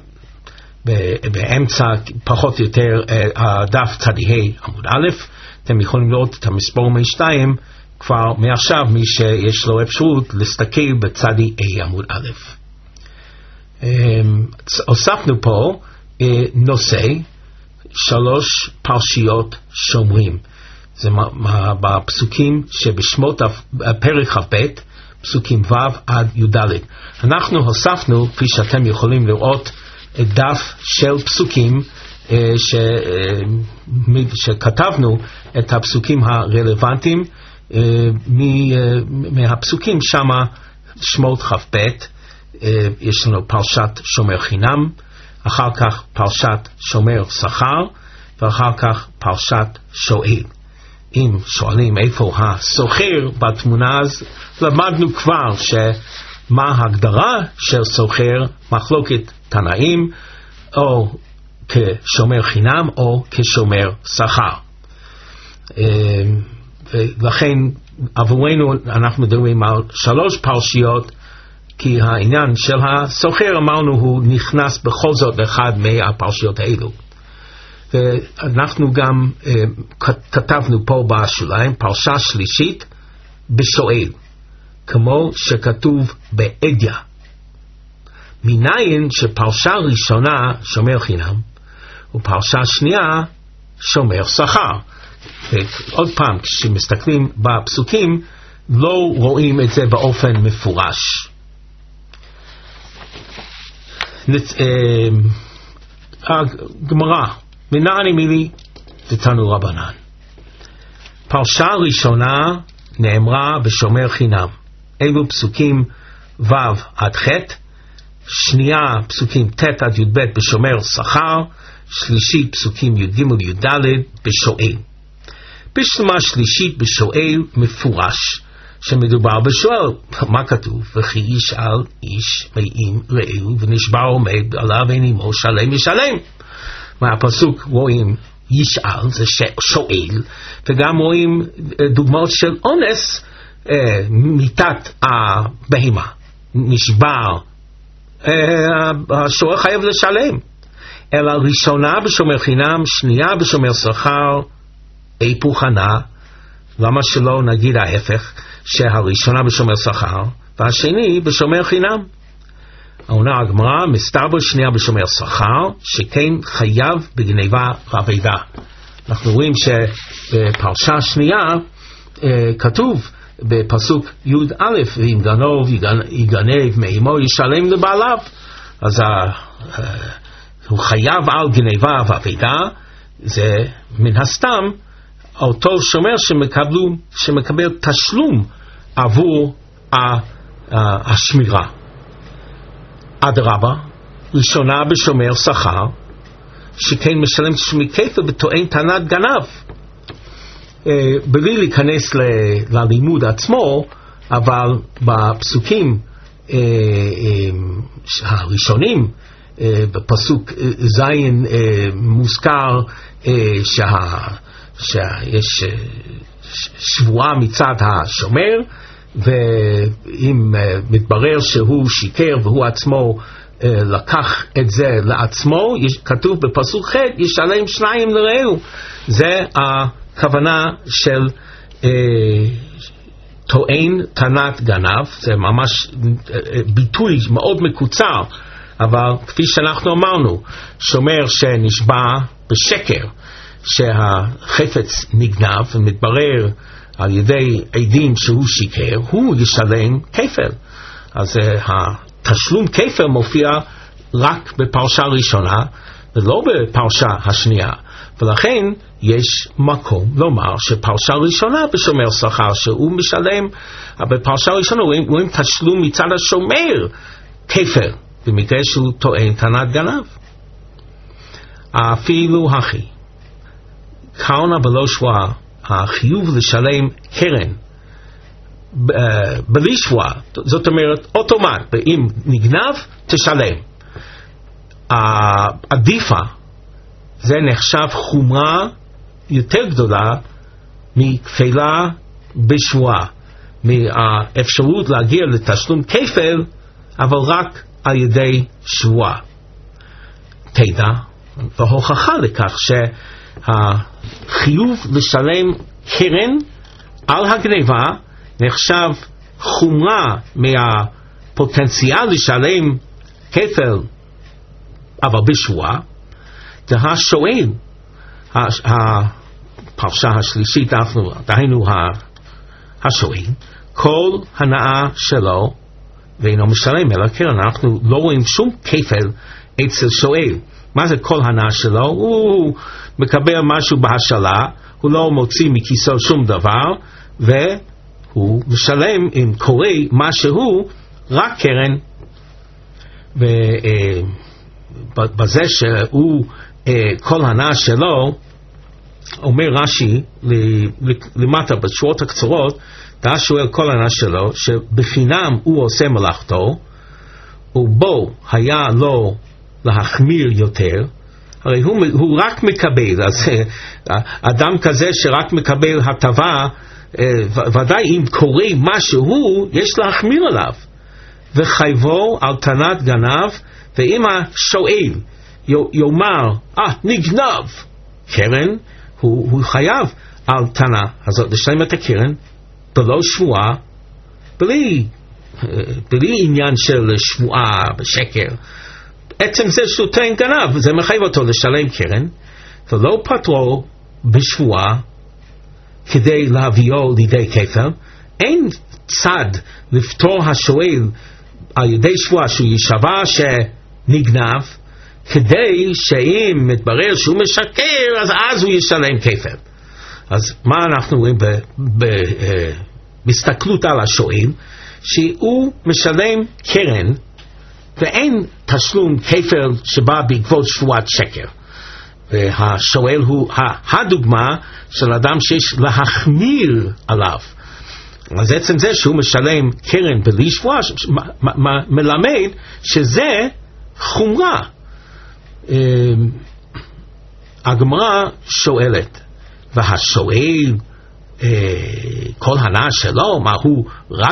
באמצע פחות או יותר הדף צדי ה' עמוד א'. אתם יכולים לראות את המספר רומאי שתיים כבר מעכשיו, מי שיש לו אפשרות להסתכל בצדי ה' עמוד א'. הוספנו פה נושא שלוש פרשיות שומרים. זה בפסוקים שבשמות פרק כ"ב, פסוקים ו' עד י"ד. אנחנו הוספנו, כפי שאתם יכולים לראות, דף של פסוקים ש... שכתבנו את הפסוקים הרלוונטיים מהפסוקים שמה שמות כ"ב. יש לנו פרשת שומר חינם, אחר כך פרשת שומר שכר, ואחר כך פרשת שואל. אם שואלים איפה הסוחר בתמונה, אז למדנו כבר שמה ההגדרה של סוחר, מחלוקת תנאים, או כשומר חינם או כשומר שכר. ולכן עבורנו אנחנו מדברים על שלוש פרשיות, כי העניין של הסוחר אמרנו הוא נכנס בכל זאת באחד מהפרשיות האלו. ואנחנו גם כתבנו פה בשוליים פרשה שלישית בשואל, כמו שכתוב בעדיה. מניין שפרשה ראשונה שומר חינם ופרשה שנייה שומר שכר. ועוד פעם, כשמסתכלים בפסוקים לא רואים את זה באופן מפורש. הגמרא, מנעני מילי דתנו רבנן. פרשה ראשונה נאמרה בשומר חינם. אלו פסוקים ו' עד ח', שנייה פסוקים ט' עד י"ב בשומר שכר, שלישית פסוקים י"ג י"ד בשואל. בשלמה שלישית בשואל מפורש שמדובר בשואל. מה כתוב? וכי ישאל איש מאים רעהו ונשבע עומד עליו אין עמו שלם ישלם. מהפסוק רואים ישאל, זה שואל, וגם רואים דוגמאות של אונס, מיתת הבהמה, נשבר, השוער חייב לשלם. אלא ראשונה בשומר חינם, שנייה בשומר שכר, היפוך הנע. למה שלא נגיד ההפך, שהראשונה בשומר שכר והשני בשומר חינם? העונה הגמרא, מסתבר שנייה בשומר שכר, שכן חייב בגניבה ואבדה. אנחנו רואים שבפרשה שנייה אה, כתוב בפסוק י' א', ואם גנוב יגנב מאמו ישלם לבעליו. אז אה, הוא חייב על גניבה ואבדה. זה מן הסתם אותו שומר שמקבלו, שמקבל תשלום עבור ה, ה, השמירה. אדרבה, ראשונה בשומר שכר, שכן משלם תשלומי כפל בטוען טענת גנב. אה, בלי להיכנס ל, ללימוד עצמו, אבל בפסוקים אה, אה, הראשונים, אה, בפסוק זין אה, מוזכר אה, שה, שיש אה, שבועה מצד השומר, ואם uh, מתברר שהוא שיקר והוא עצמו uh, לקח את זה לעצמו, יש, כתוב בפסוק ח' ישלם שניים לרעהו. זה הכוונה של uh, טוען טענת גנב. זה ממש uh, ביטוי מאוד מקוצר, אבל כפי שאנחנו אמרנו, שומר שנשבע בשקר שהחפץ נגנב ומתברר על ידי עדים שהוא שיקר, הוא ישלם כפל. אז uh, התשלום כפל מופיע רק בפרשה ראשונה ולא בפרשה השנייה, ולכן יש מקום לומר שפרשה ראשונה בשומר שכר שהוא משלם, אבל בפרשה ראשונה רואים תשלום מצד השומר כפל במקרה שהוא טוען טענת גנב. אפילו הכי קרנה בלא שבועה, החיוב לשלם קרן בלי שבועה, זאת אומרת אוטומט, אם נגנב תשלם. עדיפה, זה נחשב חומרה יותר גדולה מכפלה בשבועה, מהאפשרות להגיע לתשלום כפל אבל רק על ידי שבועה. תדע, והוכחה לכך ש החיוב לשלם קרן על הגניבה נחשב חומרה מהפוטנציאל לשלם כפל אבל בשבועה. זה השואל, הפרשה השלישית, דהיינו השואל, כל הנאה שלו ואינו משלם אלא קרן. אנחנו לא רואים שום כפל אצל שואל. מה זה כל הנאה שלו? הוא מקבל משהו בהשאלה, הוא לא מוציא מכיסו שום דבר, והוא משלם אם קורה משהו רק קרן. ובזה שהוא כל הנאה שלו, אומר רש"י למטה בשורות הקצרות, אתה שואל כל הנאה שלו שבחינם הוא עושה מלאכתו ובו היה לו להחמיר יותר, הרי הוא, הוא רק מקבל. אז אדם כזה שרק מקבל הטבה, ודאי אם קורה משהו יש להחמיר עליו, וחייבו על טענת גנב. ואם השואל יאמר אה נגנב קרן, הוא, הוא חייב על טענה הזאת לשלם את הקרן בלא שבועה, בלי, בלי עניין של שבועה בשקר. עצם זה שהוא טוען גנב, זה מחייב אותו לשלם קרן, ולא פטרו בשבועה כדי להביאו לידי כפל. אין צד לפתור השואל על ידי שבועה שהוא ישבע שנגנב, כדי שאם מתברר שהוא משקר אז אז הוא ישלם כפל. אז מה אנחנו רואים בהסתכלות על השואל? שהוא משלם קרן ואין תשלום כפל שבא בעקבות שבועת שקר. והשואל הוא הדוגמה של אדם שיש להחמיר עליו. אז עצם זה שהוא משלם קרן בלי שבועה מלמד שזה חומרה. הגמרא שואלת, והשואל כל הנאה שלו, מה הוא רק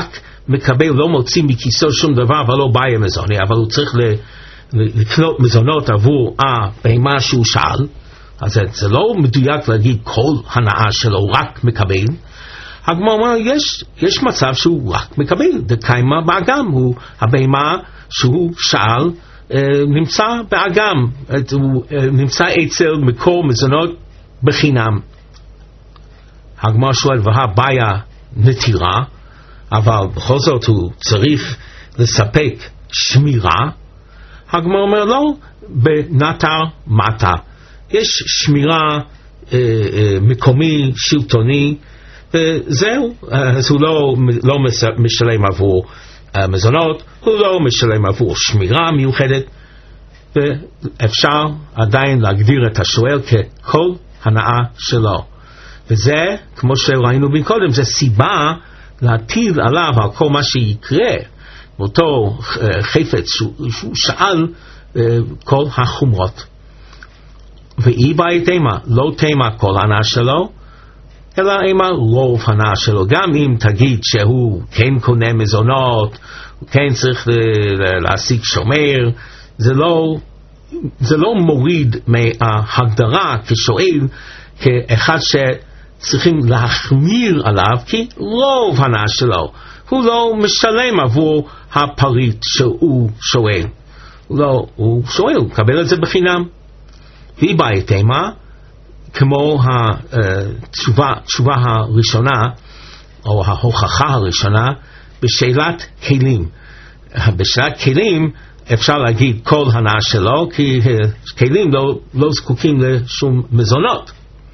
מקבל לא מוציא מכיסו שום דבר ולא בעיה מזוני, אבל הוא צריך לקנות מזונות עבור הבהמה שהוא שאל, אז זה לא מדויק להגיד כל הנאה שלו רק מקבל. הגמרא אומר, יש, יש מצב שהוא רק מקבל, דקיימה באגם, הוא הבהמה שהוא שאל נמצא באגם, הוא נמצא אצל מקור מזונות בחינם. הגמרא שואל, והבעיה נטירה, אבל בכל זאת הוא צריך לספק שמירה. הגמרא אומר, לא, בנטר מטה יש שמירה אה, אה, מקומי, שלטוני, וזהו. אז הוא לא, לא משלם עבור אה, מזונות, הוא לא משלם עבור שמירה מיוחדת, ואפשר עדיין להגדיר את השואל ככל הנאה שלו. וזה, כמו שראינו מקודם, זה סיבה להטיל עליו על כל מה שיקרה, באותו חפץ שהוא, שהוא שאל כל החומרות. ואי באי תימה, לא תימה כל הנאה שלו, אלא אימה רוב הנאה שלו. גם אם תגיד שהוא כן קונה מזונות, הוא כן צריך להשיג שומר, זה לא, זה לא מוריד מההגדרה כשואל, כאחד שצריכים להחמיר עליו, כי רוב הנאה שלו, הוא לא משלם עבור הפריט שהוא שואל. הוא לא, הוא שואל, הוא מקבל את זה בחינם. והיא באה תימה, כמו התשובה, התשובה הראשונה, או ההוכחה הראשונה, בשאלת כלים. בשאלת כלים אפשר להגיד כל הנאה שלו, כי כלים לא, לא זקוקים לשום מזונות.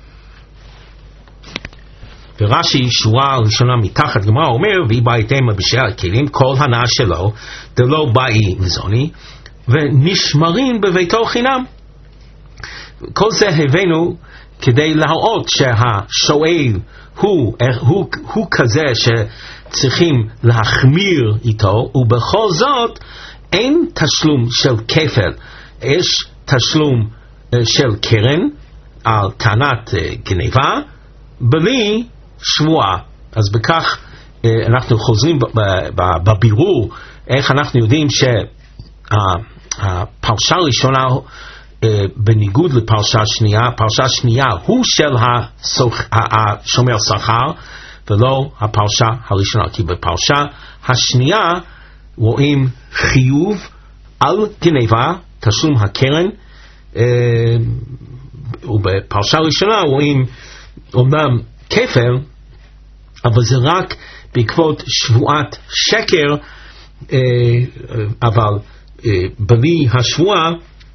ורש"י שורה ראשונה מתחת גמרא אומר, והיא באה תימה בשאלת כלים, כל הנאה שלו, דלא באי מזוני, ונשמרים בביתו חינם. כל זה הבאנו כדי להראות שהשואל הוא, הוא, הוא כזה שצריכים להחמיר איתו, ובכל זאת אין תשלום של כפל, יש תשלום של קרן על טענת גניבה בלי שבועה. אז בכך אנחנו חוזרים בבירור איך אנחנו יודעים שהפרשה הראשונה בניגוד לפרשה שנייה, פרשה שנייה הוא של השומר שכר ולא הפרשה הראשונה, כי בפרשה השנייה רואים חיוב על גניבה, תשלום הקרן, ובפרשה הראשונה רואים אומנם כפל, אבל זה רק בעקבות שבועת שקר, אבל בלי השבועה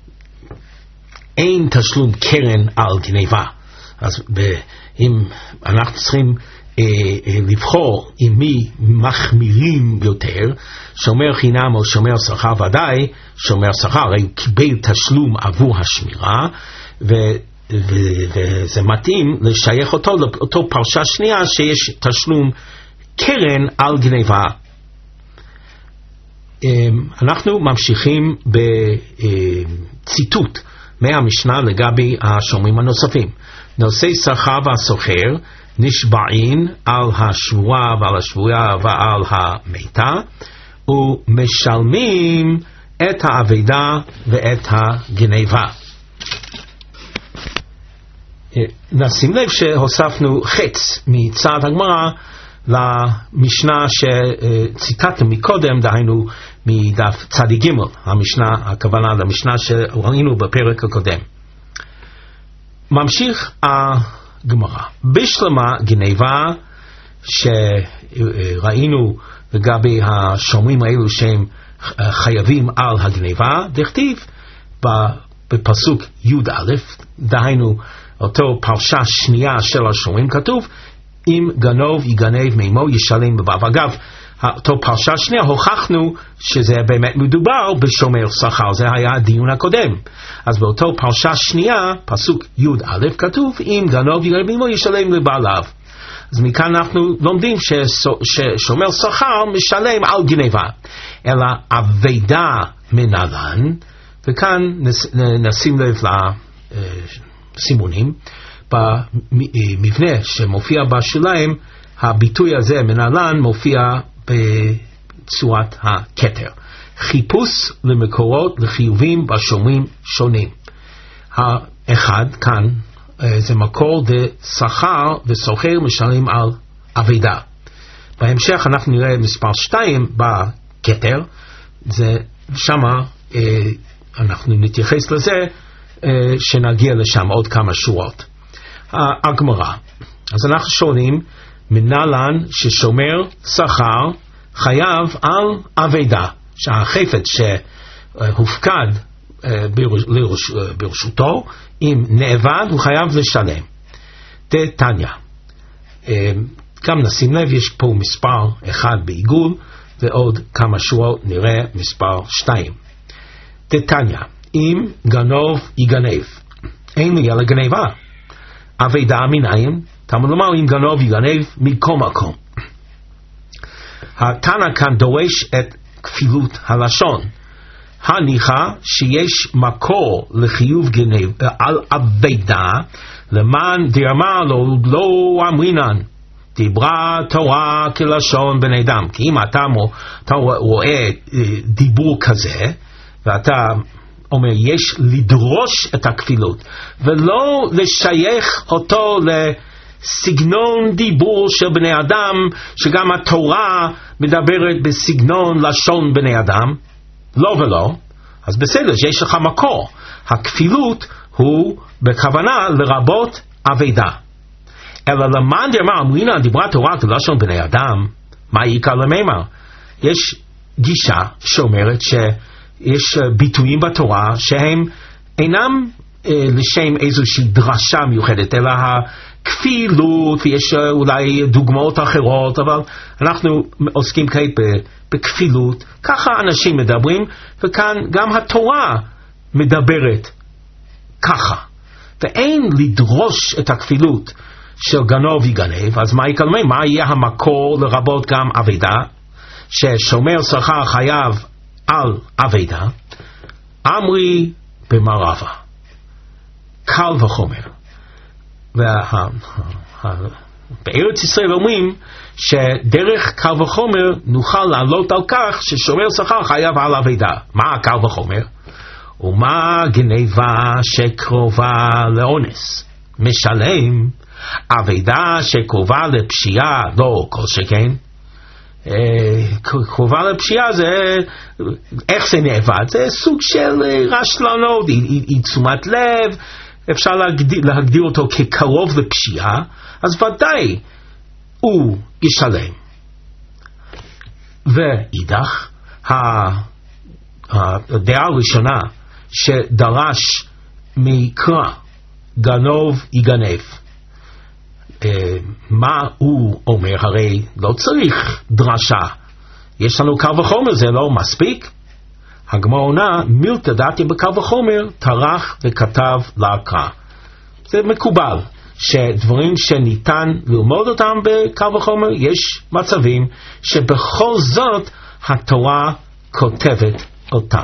אין תשלום קרן על גניבה. אז אם אנחנו צריכים אה, אה, לבחור עם מי מחמירים יותר, שומר חינם או שומר שכר, ודאי שומר שכר, הרי הוא קיבל תשלום עבור השמירה, ו, ו, וזה מתאים לשייך אותו לאותו פרשה שנייה שיש תשלום קרן על גניבה. אה, אנחנו ממשיכים בציטוט מהמשנה לגבי השומרים הנוספים. נושאי שכר והסוחר נשבעים על השבועה ועל השבועה ועל המיתה, ומשלמים את האבדה ואת הגניבה. נשים לב שהוספנו חץ מצד הגמרא למשנה שציטטנו מקודם, דהיינו מדף צדי ג', המשנה, הכוונה למשנה שראינו בפרק הקודם. ממשיך הגמרא. בשלמה גניבה שראינו לגבי השומרים האלו שהם חייבים על הגניבה, דכתיב בפסוק י' א', דהיינו אותו פרשה שנייה של השומרים, כתוב אם גנוב יגנב מימו ישלם בבב. אגב, אותו פרשה שנייה הוכחנו שזה באמת מדובר בשומר שכר, זה היה הדיון הקודם. אז באותו פרשה שנייה, פסוק י' א', כתוב אם גנוב יגנב מימו ישלם לבעליו. אז מכאן אנחנו לומדים ששומר שכר משלם על גניבה, אלא אבדה מנהלן, וכאן נשים לב לסימונים, במבנה שמופיע בשוליים, הביטוי הזה מנהלן מופיע בצורת הכתר. חיפוש למקורות לחיובים בשומרים שונים. האחד כאן זה מקור דשכר וסוחר משלם על עבודה. בהמשך אנחנו נראה מספר שתיים בכתר, זה שמה אנחנו נתייחס לזה שנגיע לשם עוד כמה שורות. הגמרא, אז אנחנו שואלים, מנהלן ששומר שכר חייב על עבודה, שהחפץ שהופקד ברש, ברשותו, אם נאבד הוא חייב לשלם. תתניא, גם נשים לב, יש פה מספר אחד בעיגול, ועוד כמה שורות נראה מספר שתיים. תתניא, אם גנוב יגנב, אין לי אלא גנבה. עבודה מנין? תלמוד לומר, אם גנוב יגנב מכל מקום. התנא כאן דורש את כפילות הלשון. הניחא שיש מקור לחיוב גנב על עבודה, למען דרמה לא, לא אמרינן, דיברה תורה כלשון בני אדם. כי אם אתה, אתה רואה דיבור כזה, ואתה אומר, יש לדרוש את הכפילות, ולא לשייך אותו לסגנון דיבור של בני אדם, שגם התורה מדברת בסגנון לשון בני אדם, לא ולא, אז בסדר, יש לך מקור. הכפילות הוא בכוונה לרבות עבודה. אלא למען דאמר אמרינן דיברה תורה כלשון בני אדם, מה עיקר למימר? יש גישה שאומרת שיש ביטויים בתורה שהם אינם אה, לשם איזושהי דרשה מיוחדת, אלא הכפילות, ויש אולי דוגמאות אחרות, אבל אנחנו עוסקים כעת בכפילות, ככה אנשים מדברים, וכאן גם התורה מדברת ככה, ואין לדרוש את הכפילות של גנוב יגנב. אז מה יקלמי? מה יהיה המקור לרבות גם עבודה, ששומר שכר חייב על עבודה? אמרי במרבה, קל וחומר. בארץ ישראל אומרים שדרך קל וחומר נוכל לעלות על כך ששומר שכר חייב על עבודה. מה קל וחומר? ומה גניבה שקרובה לאונס משלם, עבודה שקרובה לפשיעה לא כל שכן. קרובה לפשיעה זה, איך זה נאבד? זה סוג של רשלנות, היא תשומת לב, אפשר להגדיר, להגדיר אותו כקרוב לפשיעה, אז ודאי הוא ישלם. ואידך, הדעה הראשונה שדרש מקרא גנוב יגנב, מה הוא אומר? הרי לא צריך דרשה, יש לנו קל וחומר, זה לא מספיק? הגמרא עונה, מילתא דתיה בקל וחומר טרח וכתב להקרא. זה מקובל שדברים שניתן ללמוד אותם בקל וחומר, יש מצבים שבכל זאת התורה כותבת אותם.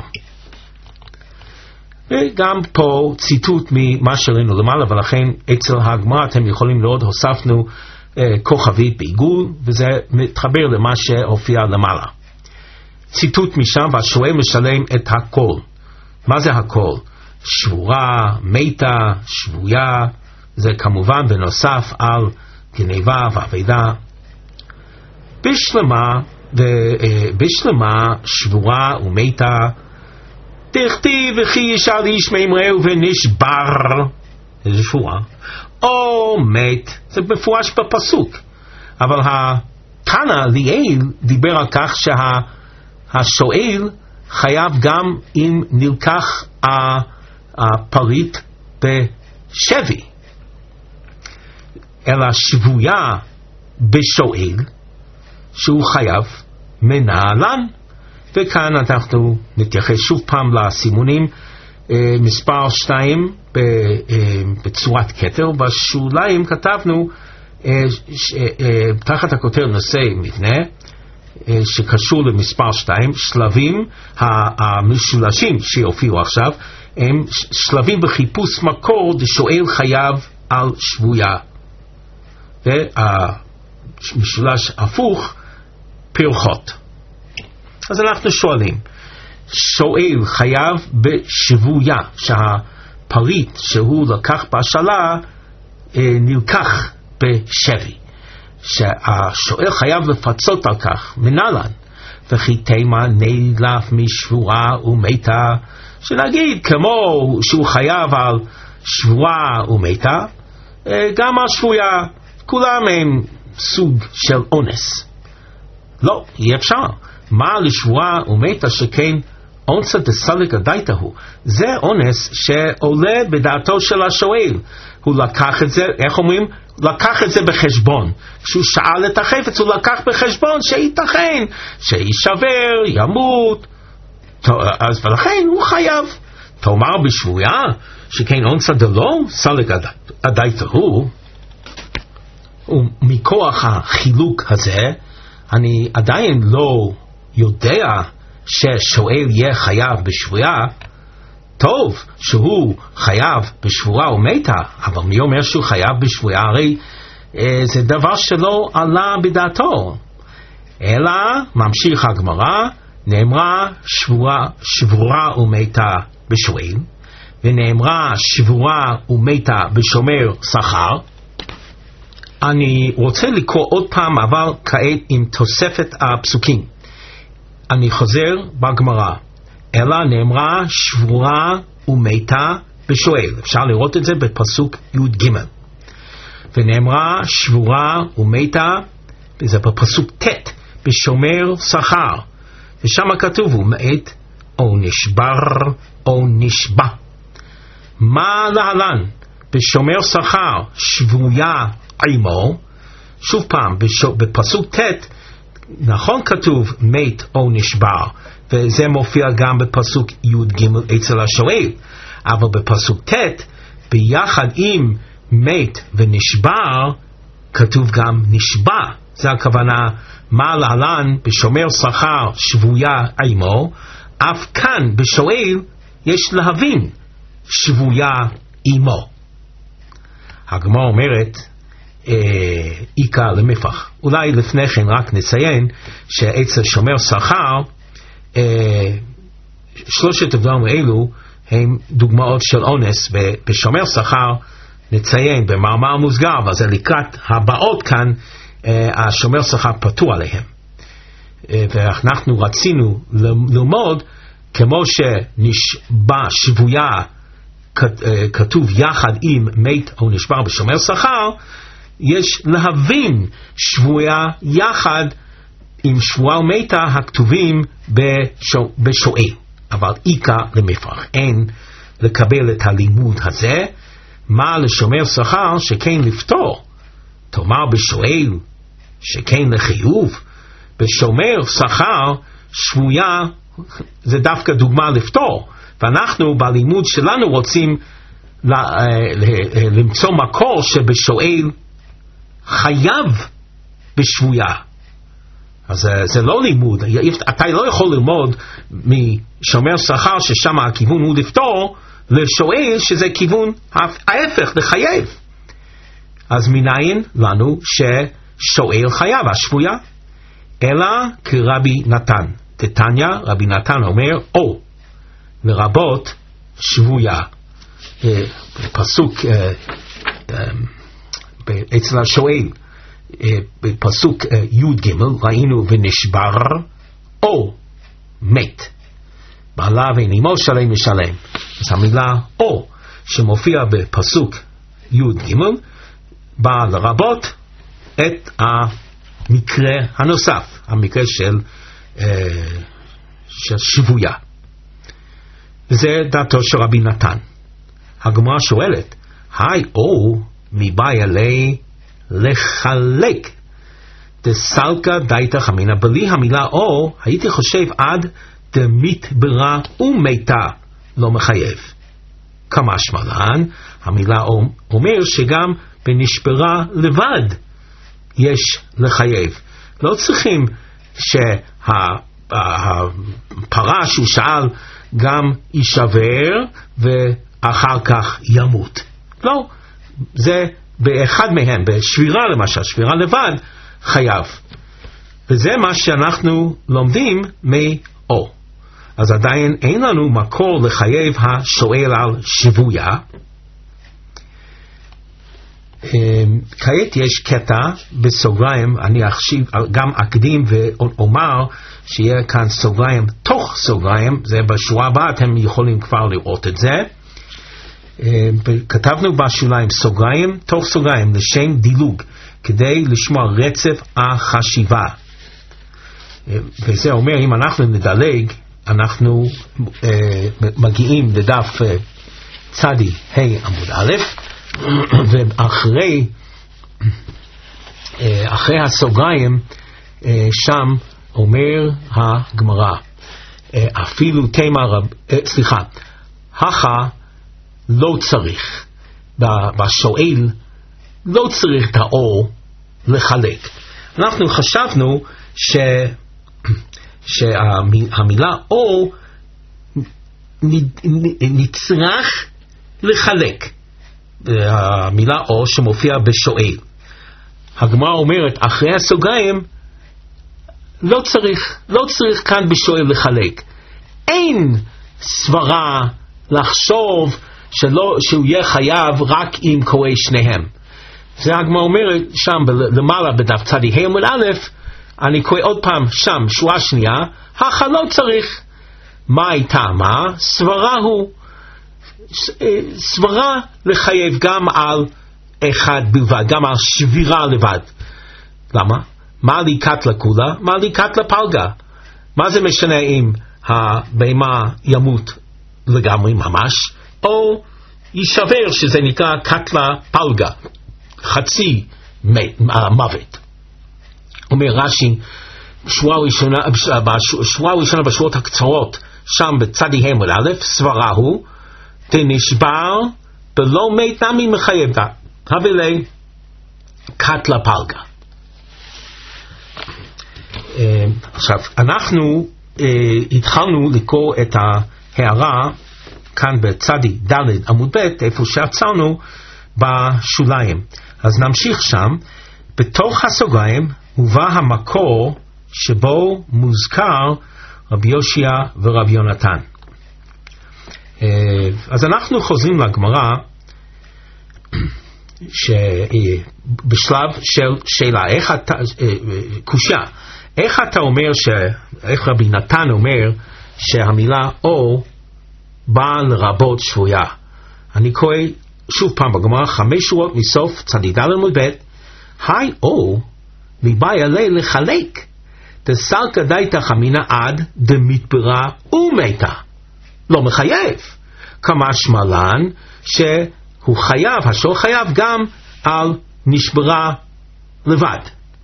וגם פה ציטוט ממה שראינו למעלה, ולכן אצל הגמרא אתם יכולים לראות, הוספנו אה, כוכבית בעיגול, וזה מתחבר למה שהופיע למעלה. ציטוט משם, והשואל משלם את הכל. מה זה הכל? שבורה, מתה, שבויה, זה כמובן בנוסף על גניבה ועבודה. בשלמה, בשלמה, שבורה ומתה, תכתיב וכי ישאל איש מימרהו ונשבר, זה שבורה, או מת, זה מפורש בפסוק. אבל התנא ליאל דיבר על כך שהשואל חייב גם אם נלקח הפריט בשבי, אלא שבויה בשואל שהוא חייב מנהלן. וכאן אנחנו נתייחס שוב פעם לסימונים, מספר שתיים בצורת כתר, בשוליים כתבנו תחת הכותר נושא מבנה שקשור למספר שתיים, שלבים המשולשים שיופיעו עכשיו הם שלבים בחיפוש מקור דשואל חייב על שבויה, והמשולש הפוך פרחות. אז אנחנו שואלים, שואל חייב בשבויה, שהפריט שהוא לקח בהשאלה נלקח בשבי, שהשואל חייב לפצות על כך, מנהלן, וכי תימה נלף משבורה ומתה, שנגיד כמו שהוא חייב על שבורה ומתה, גם השבויה, כולם הם סוג של אונס. לא, אי אפשר. מה לשבורה ומתה שכן אונסה דסלק הדייתה הוא? זה אונס שעולה בדעתו של השואל. הוא לקח את זה, איך אומרים? לקח את זה בחשבון. כשהוא שאל את החפץ, הוא לקח בחשבון שייתכן, שישבר, ימות. אז ולכן הוא חייב. תאמר בשבויה, שכן אונסה דלא סלק הדייתה הוא, ומכוח החילוק הזה, אני עדיין לא יודע ששואל יהיה חייב בשבויה. טוב שהוא חייב בשבורה ומתה, אבל מי אומר שהוא חייב בשבויה? הרי אה, זה דבר שלא עלה בדעתו. אלא ממשיך הגמרא, נאמרה שבורה, שבורה ומתה בשואל, ונאמרה שבורה ומתה בשומר שכר. אני רוצה לקרוא עוד פעם, אבל כעת עם תוספת הפסוקים. אני חוזר בגמרא, אלא נאמרה שבורה ומתה בשואל. אפשר לראות את זה בפסוק י' ג'. ונאמרה שבורה ומתה, זה בפסוק ט', בשומר שכר. ושם כתוב, הוא מת או נשבר או נשבע. מה להלן? בשומר שכר שבויה עמו. שוב פעם, בפסוק ט' נכון כתוב מת או נשבר, וזה מופיע גם בפסוק י' ג' אצל השואל, אבל בפסוק ט' ביחד עם מת ונשבר כתוב גם נשבע. זה הכוונה, מה להלן בשומר שכר שבויה עמו, אף כאן בשואל יש להבין שבויה עמו. הגמרא אומרת איקה למפח. אולי לפני כן רק נציין שאצל שומר שכר אה, שלושת הדברים האלו הם דוגמאות של אונס. בשומר שכר נציין במאמר מוסגר, אבל זה לקראת הבאות כאן, אה, השומר שכר פתוח עליהם, אה, ואנחנו רצינו ללמוד כמו שנשבע שבויה כתוב יחד עם מת או נשבר בשומר שכר, יש להבין שבויה יחד עם שבועה ומתה הכתובים בשואל. אבל איקה למפרח, אין לקבל את הלימוד הזה. מה לשומר שכר שכן לפתור? תאמר בשואל שכן לחיוב. בשומר שכר שבויה זה דווקא דוגמה לפתור, ואנחנו בלימוד שלנו רוצים למצוא מקור שבשואל חייב בשבויה. אז זה לא לימוד. אתה לא יכול ללמוד משומר שכר ששם הכיוון הוא לפתור, לשואל שזה כיוון ההפך, לחייב. אז מניין לנו ששואל חייב השבויה? אלא כרבי נתן. תתניא רבי נתן אומר או לרבות שבויה. פסוק אצל השואל בפסוק י' ג' ראינו ונשבר או מת, בעלה ואימו שלם ושלם. אז המילה או שמופיע בפסוק י' ג' בא לרבות את המקרה הנוסף, המקרה של, של שבויה. וזה דעתו של רבי נתן. הגמרא שואלת, היי או מבעיה לי לחלק דסלקה דייתא חמינא. בלי המילה או הייתי חושב עד דמתברה ומתה לא מחייב. כמשמע לן, המילה או אומר שגם בנשברה לבד יש לחייב. לא צריכים שהפרה שהוא שאל גם יישבר ואחר כך ימות. לא, זה באחד מהם, בשבירה למשל, שבירה לבד חייב. וזה מה שאנחנו לומדים מ-או. אז עדיין אין לנו מקור לחייב השואל על שבויה. כעת יש קטע בסוגריים, אני אחשיב, גם אקדים ואומר שיהיה כאן סוגריים תוך סוגריים, זה בשורה הבאה, אתם יכולים כבר לראות את זה. כתבנו בשוליים סוגריים תוך סוגריים לשם דילוג, כדי לשמוע רצף החשיבה. וזה אומר, אם אנחנו נדלג, אנחנו אה, מגיעים לדף אה, צדי ה' עמוד א', ואחרי אה, אחרי הסוגריים אה, שם אומר הגמרא, אה, אפילו תימה רב, אה, סליחה, הכה לא צריך, בשואל לא צריך את האור לחלק. אנחנו חשבנו ש... שהמילה או נצרך לחלק, המילה או שמופיע בשואל. הגמרא אומרת אחרי הסוגריים לא צריך, לא צריך כאן בשואל לחלק. אין סברה לחשוב שלא, שהוא יהיה חייב רק אם קורא שניהם. זה הגמרא אומרת שם למעלה בדף צדי ה' עמוד א', אני קורא עוד פעם שם, שורה שנייה, הכה לא צריך. מה הייתה? מה? סברה הוא, סברה לחייב גם על אחד בלבד, גם על שבירה לבד. למה? מה לי קטלה כולה? מה לי קטלה פלגה? מה זה משנה אם הבהמה ימות לגמרי ממש, או יישבר שזה נקרא קטלה פלגה, חצי מוות. אומר רש"י, בשורה ראשונה, בשורה ראשונה בשורות הקצרות, שם בצדי ה' עמוד א', סברה הוא, תנשבר ולא מת נמי מחייב דה, הבלי קטלה פלגה. עכשיו, אנחנו התחלנו לקרוא את ההערה כאן בצדי ד' עמוד ב', איפה שעצרנו בשוליים. אז נמשיך שם, בתוך הסוגריים, הובא המקור שבו מוזכר רבי יושיע ורבי יונתן. אז אנחנו חוזרים לגמרא שבשלב של שאלה, איך אתה, קושיה, איך אתה אומר, ש, איך רבי נתן אומר שהמילה או באה לרבות שבויה. אני קורא שוב פעם בגמרא חמש שורות מסוף צדי ד' עמוד ב', היי או מבאי עלי לחלק תסלקא דייתא חמינא עד דמתברה ומתה, לא מחייב, כמשמע לן שהוא חייב, השור חייב גם על נשברה לבד.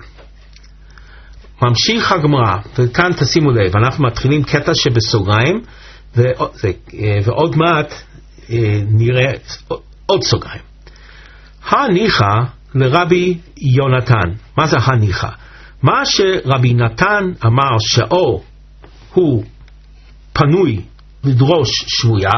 ממשיך הגמרא, וכאן תשימו לב, אנחנו מתחילים קטע שבסוגריים, ועוד מעט נראה עוד סוגריים. הניחא לרבי יונתן. מה זה הניחא? מה שרבי נתן אמר שאו הוא פנוי לדרוש שבויה,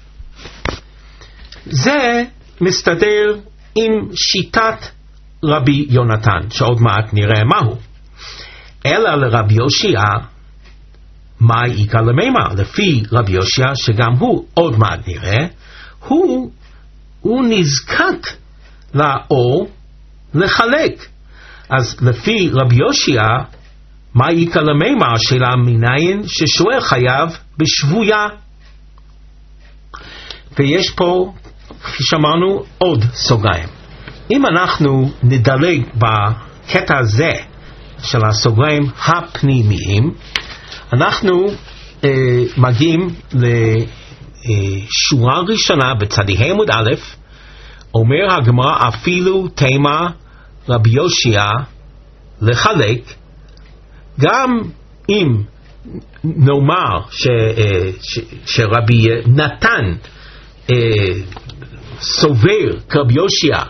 זה מסתדר עם שיטת רבי יונתן, שעוד מעט נראה מהו. אלא לרבי יושיע, מה איקא למימה? לפי רבי יושיע, שגם הוא עוד מעט נראה, הוא, הוא נזקק לאור לחלק. אז לפי רבי יושיע, מה איקא למימה? השאלה מניין ששואל חייב בשבויה. ויש פה, כפי שאמרנו, עוד סוגריים. אם אנחנו נדלג בקטע הזה של הסוגריים הפנימיים, אנחנו אה, מגיעים לשורה ראשונה בצדי ה' עמוד א', אומר הגמרא אפילו תימה רבי יושיע לחלק, גם אם נאמר ש, אה, ש, שרבי נתן אה, סובר כרבי יושיע,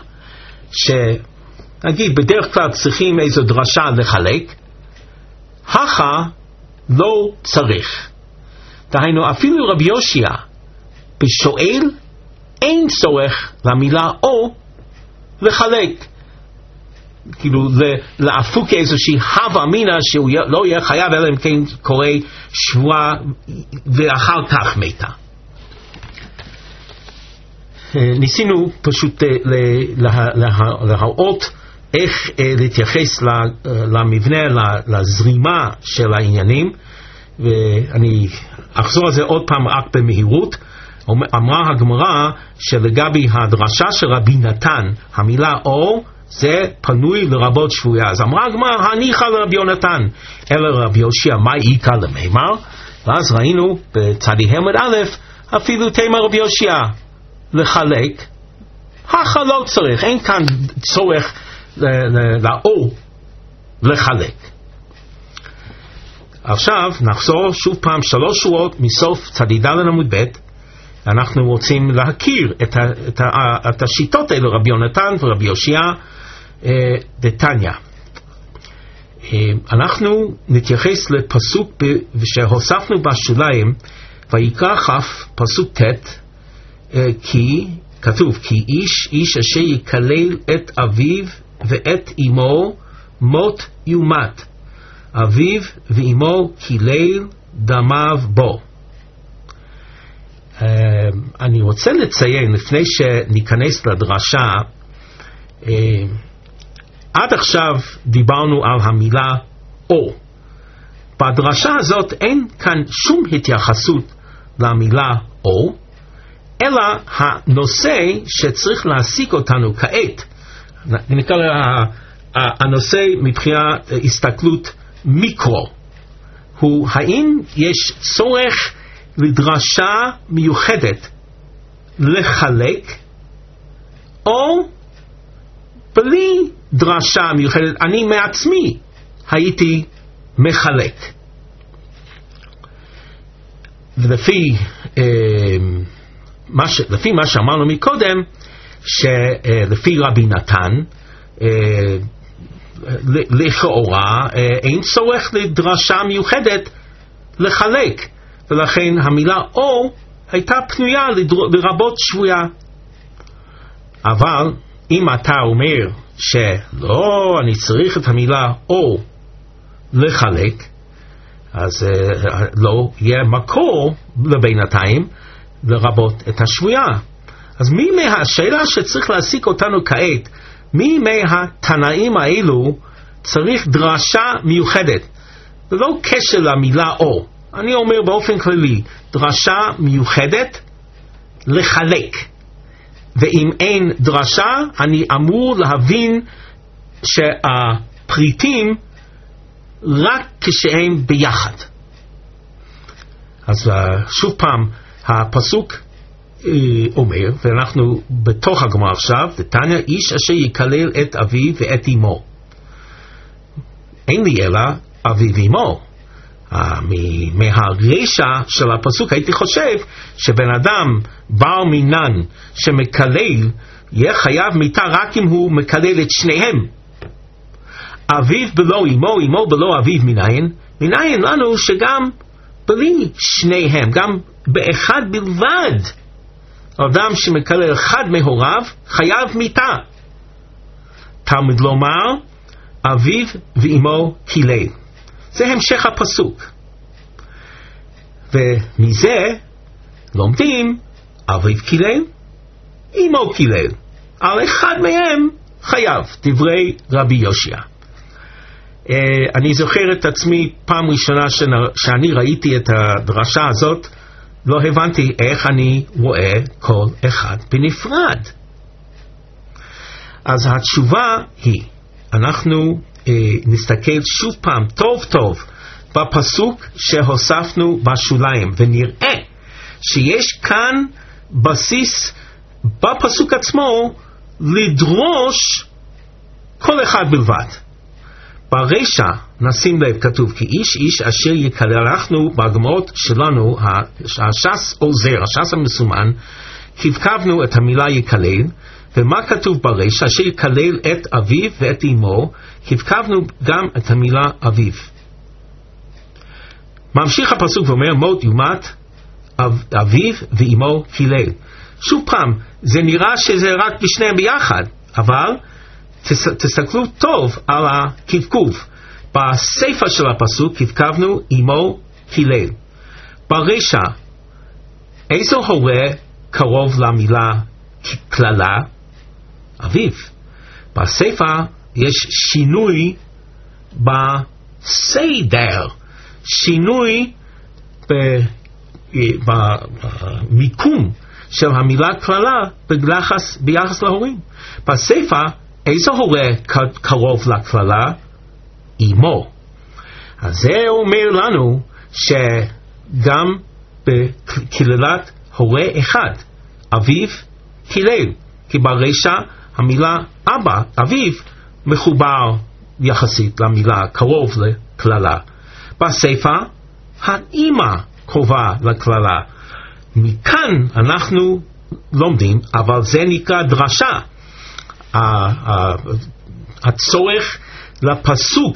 שנגיד בדרך כלל צריכים איזו דרשה לחלק, הכה לא צריך. דהיינו אפילו רבי יושיע בשואל אין צורך למילה או לחלק. כאילו להפוק איזושהי הווה אמינא שהוא לא יהיה חייב אלא אם כן קורה שבועה ואחר כך מתה. ניסינו פשוט להראות איך להתייחס למבנה, לזרימה של העניינים, ואני אחזור על זה עוד פעם רק במהירות. אמרה הגמרא שלגבי הדרשה של רבי נתן, המילה או זה פנוי לרבות שבויה. אז אמרה הגמרא הניחא לרבי יונתן, אלא רבי יושיע מה איכא למימר? ואז ראינו בצדי עמוד א' אפילו תימא רבי יושיע לחלק, הכה לא צריך, אין כאן צורך לאו לחלק. עכשיו נחזור שוב פעם שלוש שורות מסוף צדי ד' עמוד ב'. אנחנו רוצים להכיר את, ה, את, ה, את השיטות האלה, רבי יונתן ורבי יושיע דתניא. אנחנו נתייחס לפסוק שהוספנו בשוליים, ויקרא כ' פסוק ט', כי כתוב כי איש איש אשר יקלל את אביו ואת אמו מות יומת, אביו ואמו קילל דמיו בו. אני רוצה לציין לפני שניכנס לדרשה, עד עכשיו דיברנו על המילה או. בדרשה הזאת אין כאן שום התייחסות למילה או, אלא הנושא שצריך להעסיק אותנו כעת, נקרא הנושא מבחינת הסתכלות מיקרו, הוא האם יש צורך לדרשה מיוחדת לחלק, או בלי דרשה מיוחדת אני מעצמי הייתי מחלק. ולפי אה, מה ש, לפי מה שאמרנו מקודם, שלפי רבי נתן אה, לכאורה אה, אין צורך לדרשה מיוחדת לחלק, ולכן המילה או הייתה פנויה לרבות שבויה. אבל אם אתה אומר שלא, אני צריך את המילה או לחלק, אז uh, לא יהיה מקור לבינתיים לרבות את השבויה. אז מי מהשאלה שצריך להעסיק אותנו כעת, מי מהתנאים האלו צריך דרשה מיוחדת, ולא קשר למילה או. אני אומר באופן כללי, דרשה מיוחדת לחלק. ואם אין דרשה, אני אמור להבין שהפריטים רק כשהם ביחד. אז שוב פעם, הפסוק אומר, ואנחנו בתוך הגמרא עכשיו, דתניא איש אשר יקלל את אביו ואת אמו. אין לי אלא אביו ואמו. מהרשע של הפסוק הייתי חושב שבן אדם בר מינן שמקלל יהיה חייב מיתה רק אם הוא מקלל את שניהם. אביו בלא אמו, אמו בלא אביו, מניין? מניין לנו שגם בלי שניהם, גם באחד בלבד, אדם שמקלל אחד מהוריו חייב מיתה. תלמוד לומר אביו ואמו קילל. זה המשך הפסוק. ומזה לומדים אביו קילל, אמו קילל. על אחד מהם חייב, דברי רבי יושיע. Uh, אני זוכר את עצמי פעם ראשונה שאני ראיתי את הדרשה הזאת, לא הבנתי איך אני רואה כל אחד בנפרד. אז התשובה היא, אנחנו uh, נסתכל שוב פעם טוב טוב בפסוק שהוספנו בשוליים, ונראה שיש כאן בסיס בפסוק עצמו לדרוש כל אחד בלבד. ברשע נשים לב, כתוב כי איש איש אשר יקלל. אנחנו בגמרות שלנו, הש"ס עוזר, הש"ס המסומן, כבקבנו את המילה יקלל, ומה כתוב ברשע? אשר יקלל את אביו ואת אמו, כבקבנו גם את המילה אביו. ממשיך הפסוק ואומר מות יומת, אב, אביו ואמו קילל. שוב פעם, זה נראה שזה רק בשניהם ביחד, אבל תס, תסתכלו טוב על הכבכוב. בספר של הפסוק כתבנו עמו הלל. ברשע, איזה הורה קרוב למילה כללה? אביו. בספר יש שינוי בסדר, שינוי במיקום של המילה כללה ביחס, ביחס להורים. בספר, איזה הורה קרוב לכללה? אמו. אז זה אומר לנו שגם בקללת הורה אחד, אביו הלל, כי ברשע המילה אבא, אביו, מחובר יחסית למילה קרוב לכללה. בספר, האמא קרובה לכללה. מכאן אנחנו לומדים, אבל זה נקרא דרשה. הצורך לפסוק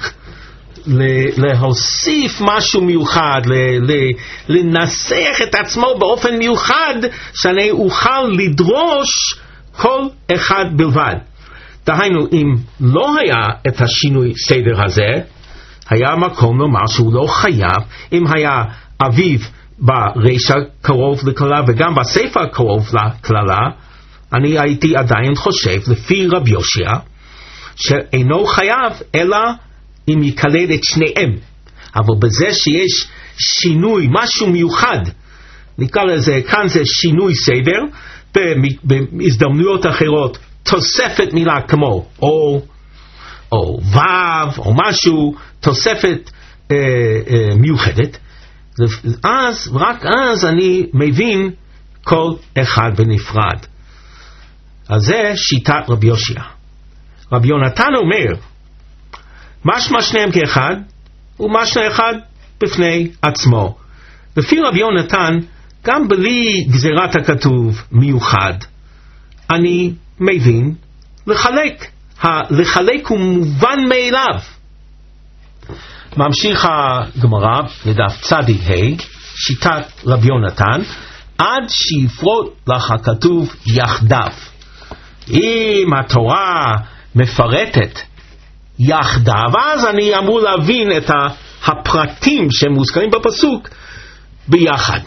להוסיף משהו מיוחד, לנסח את עצמו באופן מיוחד, שאני אוכל לדרוש כל אחד בלבד. דהיינו, אם לא היה את השינוי סדר הזה, היה מקום לומר שהוא לא חייב. אם היה אביו ברשע קרוב לכללה וגם בספר קרוב לכללה, אני הייתי עדיין חושב לפי רבי יושע שאינו חייב אלא אם יקלל את שניהם. אבל בזה שיש שינוי, משהו מיוחד, נקרא לזה, כאן זה שינוי סדר, בהזדמנויות אחרות תוספת מילה כמו או, או וו, או משהו, תוספת אה, אה, מיוחדת, אז, רק אז אני מבין כל אחד בנפרד. אז זה שיטת רבי יושע. רבי יונתן אומר, משמע שניהם כאחד, ומשמע אחד בפני עצמו. לפי רבי יונתן, גם בלי גזירת הכתוב מיוחד, אני מבין לחלק. לחלק הוא מובן מאליו. ממשיך הגמרא לדף צדיק ה', שיטת רבי יונתן, עד שיפרוט לך הכתוב יחדיו. אם התורה מפרטת יחדיו, אז אני אמור להבין את הפרטים שמוזכרים בפסוק ביחד.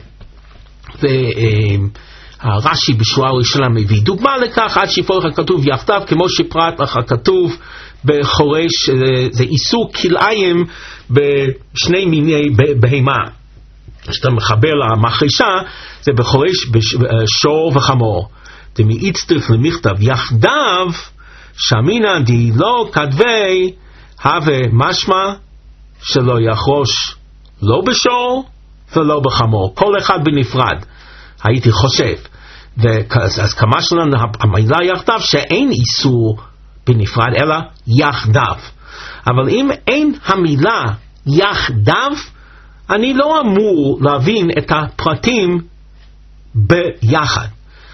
והרש"י בשורה הראשונה מביא דוגמה לכך, עד שיפרוט לך הכתוב יחדיו, כמו שפרט לך הכתוב בחורש, זה איסור כלאיים בשני מיני בהמה. כשאתה מחבר למחרישה, זה בחורש שור וחמור. דמאיצטריך למכתב יחדיו, שמינא די לא כתבי הווה משמע שלא יחרוש לא בשור ולא בחמור, כל אחד בנפרד. הייתי חושב, אז כמה שלנו המילה יחדיו שאין איסור בנפרד אלא יחדיו. אבל אם אין המילה יחדיו, אני לא אמור להבין את הפרטים ביחד.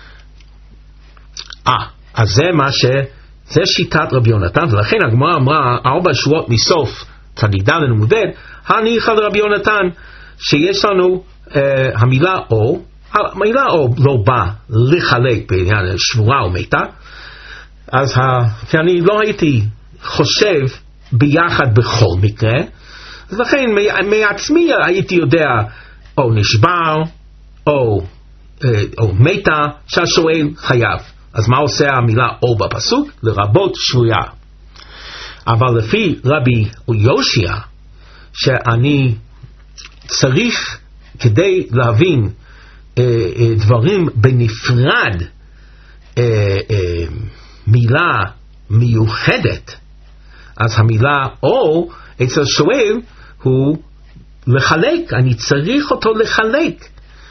אה, אז זה מה ש... זה שיטת רבי יונתן, ולכן הגמרא אמרה ארבע שורות מסוף צדיק ד' עמוד ב', הניחא לרבי יונתן, שיש לנו אה, המילה או, המילה או לא באה לחלק בעניין שבורה או מתה, אז ה... כי אני לא הייתי חושב ביחד בכל מקרה, אז לכן מעצמי הייתי יודע או נשבר או, אה, או מתה שהשואל חייב. אז מה עושה המילה או בפסוק? לרבות שבויה. אבל לפי רבי יושע, שאני צריך כדי להבין אה, אה, דברים בנפרד, אה, אה, מילה מיוחדת, אז המילה או אצל שואל הוא לחלק, אני צריך אותו לחלק.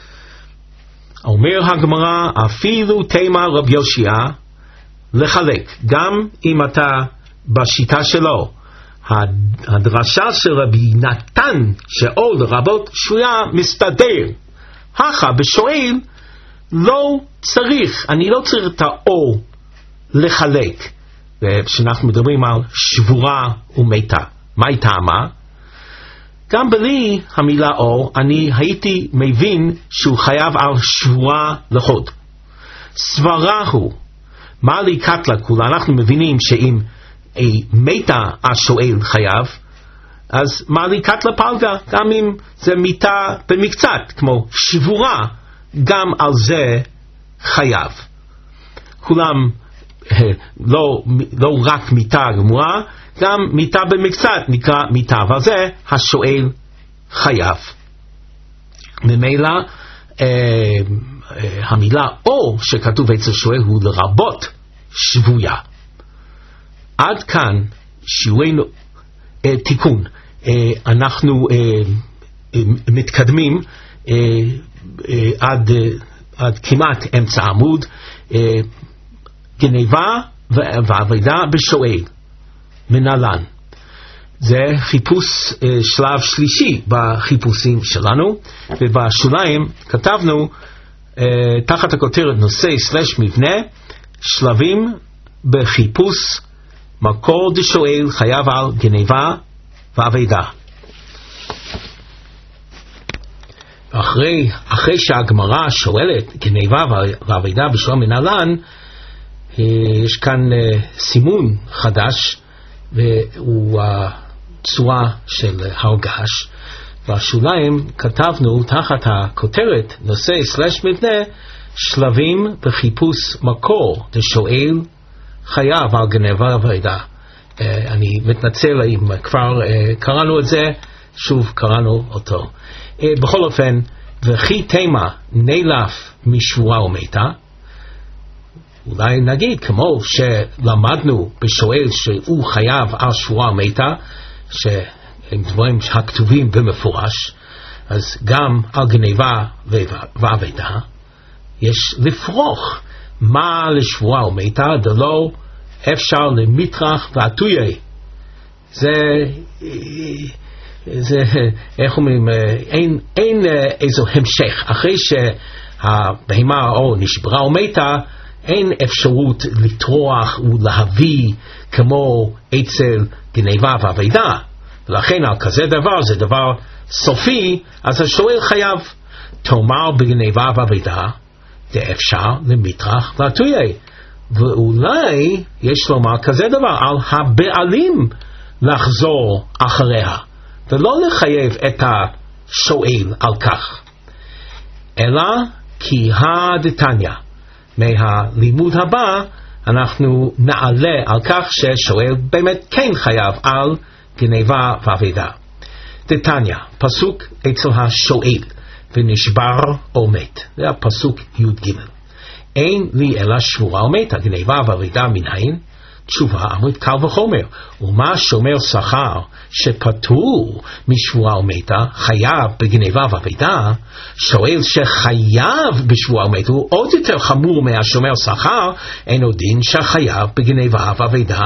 אומר הגמרא, אפילו תימא רבי יושע לחלק, גם אם אתה בשיטה שלו, הדרשה של רבי נתן שאו לרבות שבויה מסתדר, הכא בשואל לא צריך, אני לא צריך את האו לחלק, כשאנחנו מדברים על שבורה ומתה. מה היא טעמה? גם בלי המילה או, אני הייתי מבין שהוא חייב על שבורה לחוד. סברה הוא, מה לי קטלה כולה? אנחנו מבינים שאם מתה השואל חייב, אז מה לי קטלה פלגה? גם אם זה מיתה במקצת, כמו שבורה, גם על זה חייב. כולם לא, לא רק מיתה גמורה, גם מיתה במקצת נקרא מיתה, אבל זה השואל חייב. ממילא אה, אה, המילה או שכתוב אצל שואל הוא לרבות שבויה. עד כאן שיעורנו, אה, תיקון, אה, אנחנו אה, אה, מתקדמים אה, אה, עד, אה, עד כמעט אמצע עמוד, אה, גניבה ועבודה בשואל מנהלן. זה חיפוש אה, שלב שלישי בחיפושים שלנו, ובשוליים כתבנו אה, תחת הכותרת נושא סלש מבנה, שלבים בחיפוש מקור דשואל חייב על גניבה ועבודה. אחרי, אחרי שהגמרא שואלת גניבה ועבודה בשואל מנהלן, אה, יש כאן אה, סימון חדש, והוא הצורה של הרגש. בשוליים כתבנו תחת הכותרת נושא סלש מבנה, שלבים בחיפוש מקור דשואל חייב על גניבה ועבודה. אני מתנצל אם כבר קראנו את זה, שוב קראנו אותו. בכל אופן, וכי תימה נלף משבועה ומתה, אולי נגיד כמו שלמדנו בשואל שהוא חייב על שבועה ומתה, שהם דברים הכתובים במפורש, אז גם על גניבה ועבודה יש לפרוך מה לשבועה ומתה דלא אפשר למטרח ועטויה. זה זה איך אומרים, אין, אין איזו המשך אחרי שהבהמה או נשברה ומתה, אין אפשרות לטרוח ולהביא כמו אצל גניבה ועבודה. ולכן על כזה דבר, זה דבר סופי, אז השואל חייב. תאמר בגניבה ועבודה אפשר למטרח ועטויה, ואולי יש לומר כזה דבר על הבעלים לחזור אחריה ולא לחייב את השואל על כך, אלא כי הדתניא, מהלימוד הבא אנחנו נעלה על כך ששואל באמת כן חייב על גניבה ועבודה. דתניא, פסוק אצל השואל ונשבר או מת, זה הפסוק י"ג. אין לי אלא שבורה ומתה, גניבה ועבודה מנין? תשובה אמרת קל וחומר. ומה שומר שכר שפטור משבורה ומתה חייב בגניבה ועבודה? שואל שחייב בשבורה ומתה הוא עוד יותר חמור מהשומר שכר, אינו דין שחייב בגניבה ועבודה,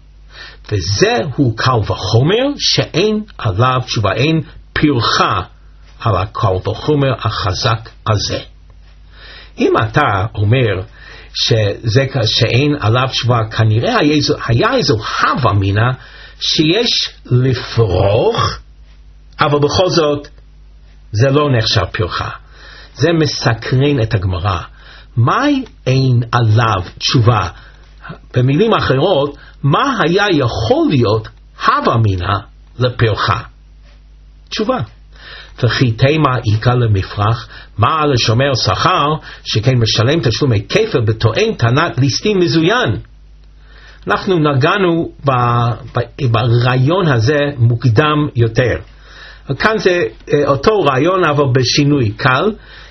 וזהו קל וחומר שאין עליו תשובה, אין פרחה על הקל וחומר החזק הזה. אם אתה אומר שזה שאין עליו תשובה, כנראה היה איזו, היה איזו הווה מינה שיש לפרוך, אבל בכל זאת זה לא נחשב פרחה. זה מסקרן את הגמרא. מהי אין עליו תשובה? במילים אחרות, מה היה יכול להיות הווה מינה לפרחה? תשובה. וכי תימה עיקה למפרח, מה לשומר שכר שכן משלם תשלומי כפל בטוען טענת ליסטים מזוין. אנחנו נגענו ב, ב, ברעיון הזה מוקדם יותר. כאן זה אותו רעיון אבל בשינוי קל.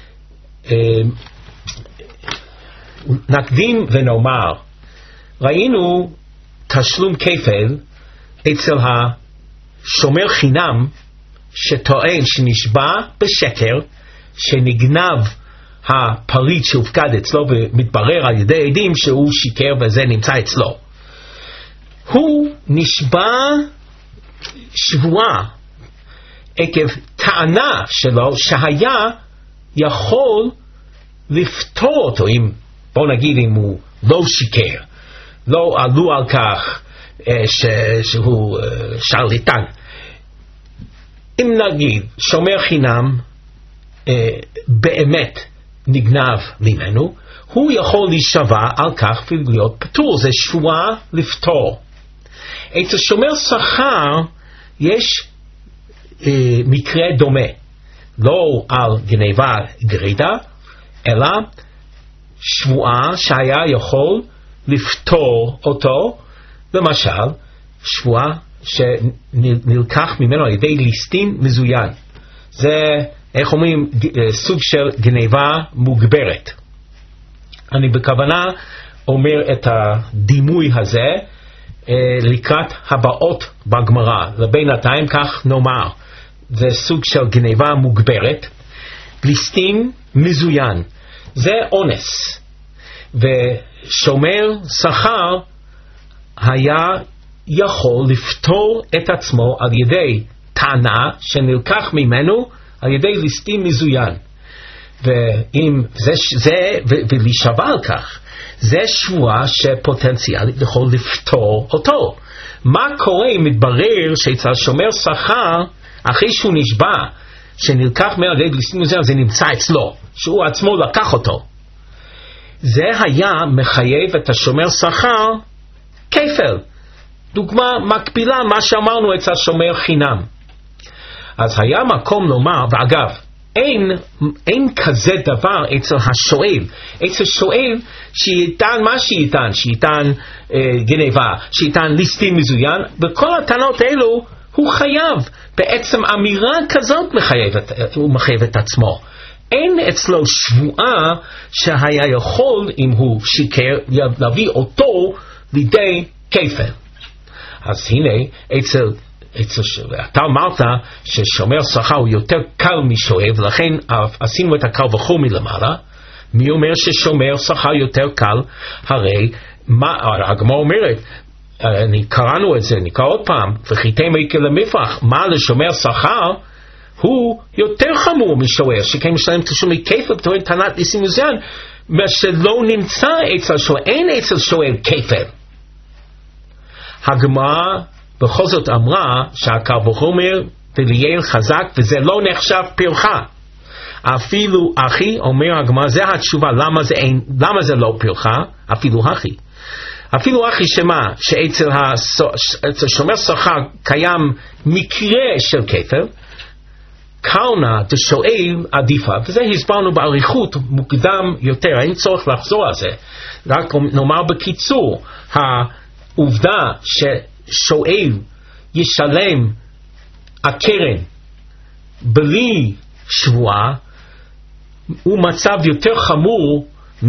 נקדים ונאמר, ראינו תשלום כפל אצל השומר חינם שטוען שנשבע בשקר, שנגנב הפריט שהופקד אצלו ומתברר על ידי עדים שהוא שיקר וזה נמצא אצלו. הוא נשבע שבועה עקב טענה שלו שהיה יכול לפתור אותו, אם, בוא נגיד אם הוא לא שיקר, לא עלו על כך ש, שהוא שרלטן. אם נגיד שומר חינם אה, באמת נגנב ממנו, הוא יכול להישבע על כך ולהיות פטור. זה שבועה לפטור. אצל שומר שכר יש אה, מקרה דומה, לא על גניבה גרידא, אלא שבועה שהיה יכול לפטור אותו, למשל שבועה שנלקח ממנו על ידי ליסטין מזוין. זה, איך אומרים, סוג של גניבה מוגברת. אני בכוונה אומר את הדימוי הזה אה, לקראת הבאות בגמרא. לבינתיים כך נאמר, זה סוג של גניבה מוגברת. ליסטין מזוין, זה אונס. ושומר שכר היה יכול לפטור את עצמו על ידי טענה שנלקח ממנו על ידי ליסטין מזוין. ואם זה, זה ולהישבע על כך, זה שבועה שפוטנציאלית יכול לפטור אותו. מה קורה אם מתברר שאצל שומר שכר, אחרי שהוא נשבע שנלקח ממנו על ידי ליסטין מזוין, זה נמצא אצלו, שהוא עצמו לקח אותו? זה היה מחייב את השומר שכר כפל. דוגמה מקבילה מה שאמרנו אצל שומר חינם. אז היה מקום לומר, ואגב, אין, אין כזה דבר אצל השואל. אצל שואל שיטען מה שיטען, שיטען אה, גניבה, שיטען ליסטין מזוין, בכל הטענות האלו הוא חייב. בעצם אמירה כזאת מחייבת, הוא מחייב את עצמו. אין אצלו שבועה שהיה יכול, אם הוא שיקר, להביא אותו לידי כפל. אז הנה, אצל, אצל, אתה אמרת ששומר שכר הוא יותר קל משואל, ולכן עשינו את הקל וחומר למעלה. מי אומר ששומר שכר יותר קל? הרי, מה, הגמרא אומרת, אני קראנו את זה, נקרא עוד פעם, וחיתם עקל למפרח, מה לשומר שכר? הוא יותר חמור משואל, שכן משלם תשלומי כפל בתור טענת ליסטין מזוין, מה שלא נמצא אצל שואל, אין אצל שואל כפל. הגמרא בכל זאת אמרה שהקל וחומר וליעל חזק, וזה לא נחשב פרחה. אפילו אחי, אומר הגמרא, זה התשובה למה זה, אין, למה זה לא פרחה, אפילו אחי. אפילו אחי שמה, שאצל אצל שומר שכר קיים מקרה של כפל, קרנה דשואל עדיפה, וזה הסברנו באריכות מוקדם יותר, אין צורך לחזור על זה, רק נאמר בקיצור, העובדה ששואל ישלם הקרן בלי שבועה, הוא מצב יותר חמור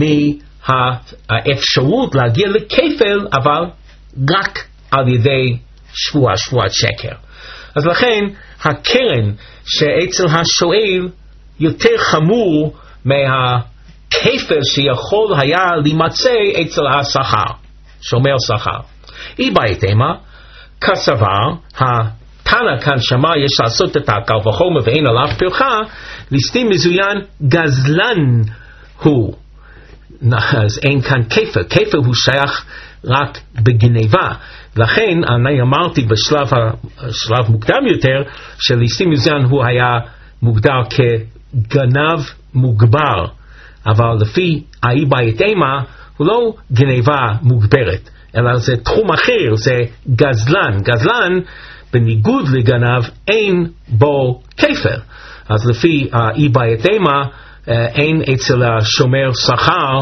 מהאפשרות להגיע לכפל, אבל רק על ידי שבועה, שבועת שקר. אז לכן הקרן שאצל השואל יותר חמור מהכפל שיכול היה להימצא אצל השכר, שומר שכר. אי בהתאמה, כסבר, התנא כאן שמע יש לעשות את הקל וחומר ואין עליו פרחה, ליסטין מזוין גזלן הוא. אז אין כאן כפל, כפל הוא שייך רק בגניבה. לכן אני אמרתי בשלב השלב מוקדם יותר שליסטין מזוין הוא היה מוגדר כגנב מוגבר, אבל לפי האי בהתאמה הוא לא גניבה מוגברת, אלא זה תחום אחר, זה גזלן. גזלן בניגוד לגנב אין בו כפל. אז לפי האי בהתאמה אין אצל השומר שכר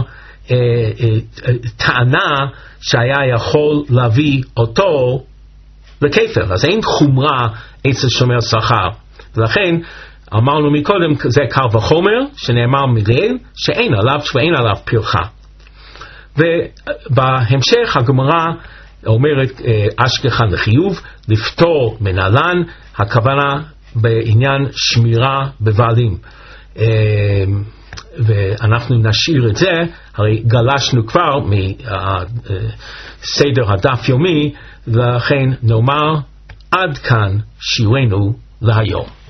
טענה שהיה יכול להביא אותו לכפל. אז אין חומרה אצל שומר שכר. ולכן אמרנו מקודם, זה קל וחומר שנאמר מליל שאין עליו ואין עליו פרחה. ובהמשך הגמרא אומרת אשכחן לחיוב, לפטור מנהלן, הכוונה בעניין שמירה בבעלים. ואנחנו נשאיר את זה, הרי גלשנו כבר מסדר הדף יומי, לכן נאמר עד כאן שיעורנו להיום.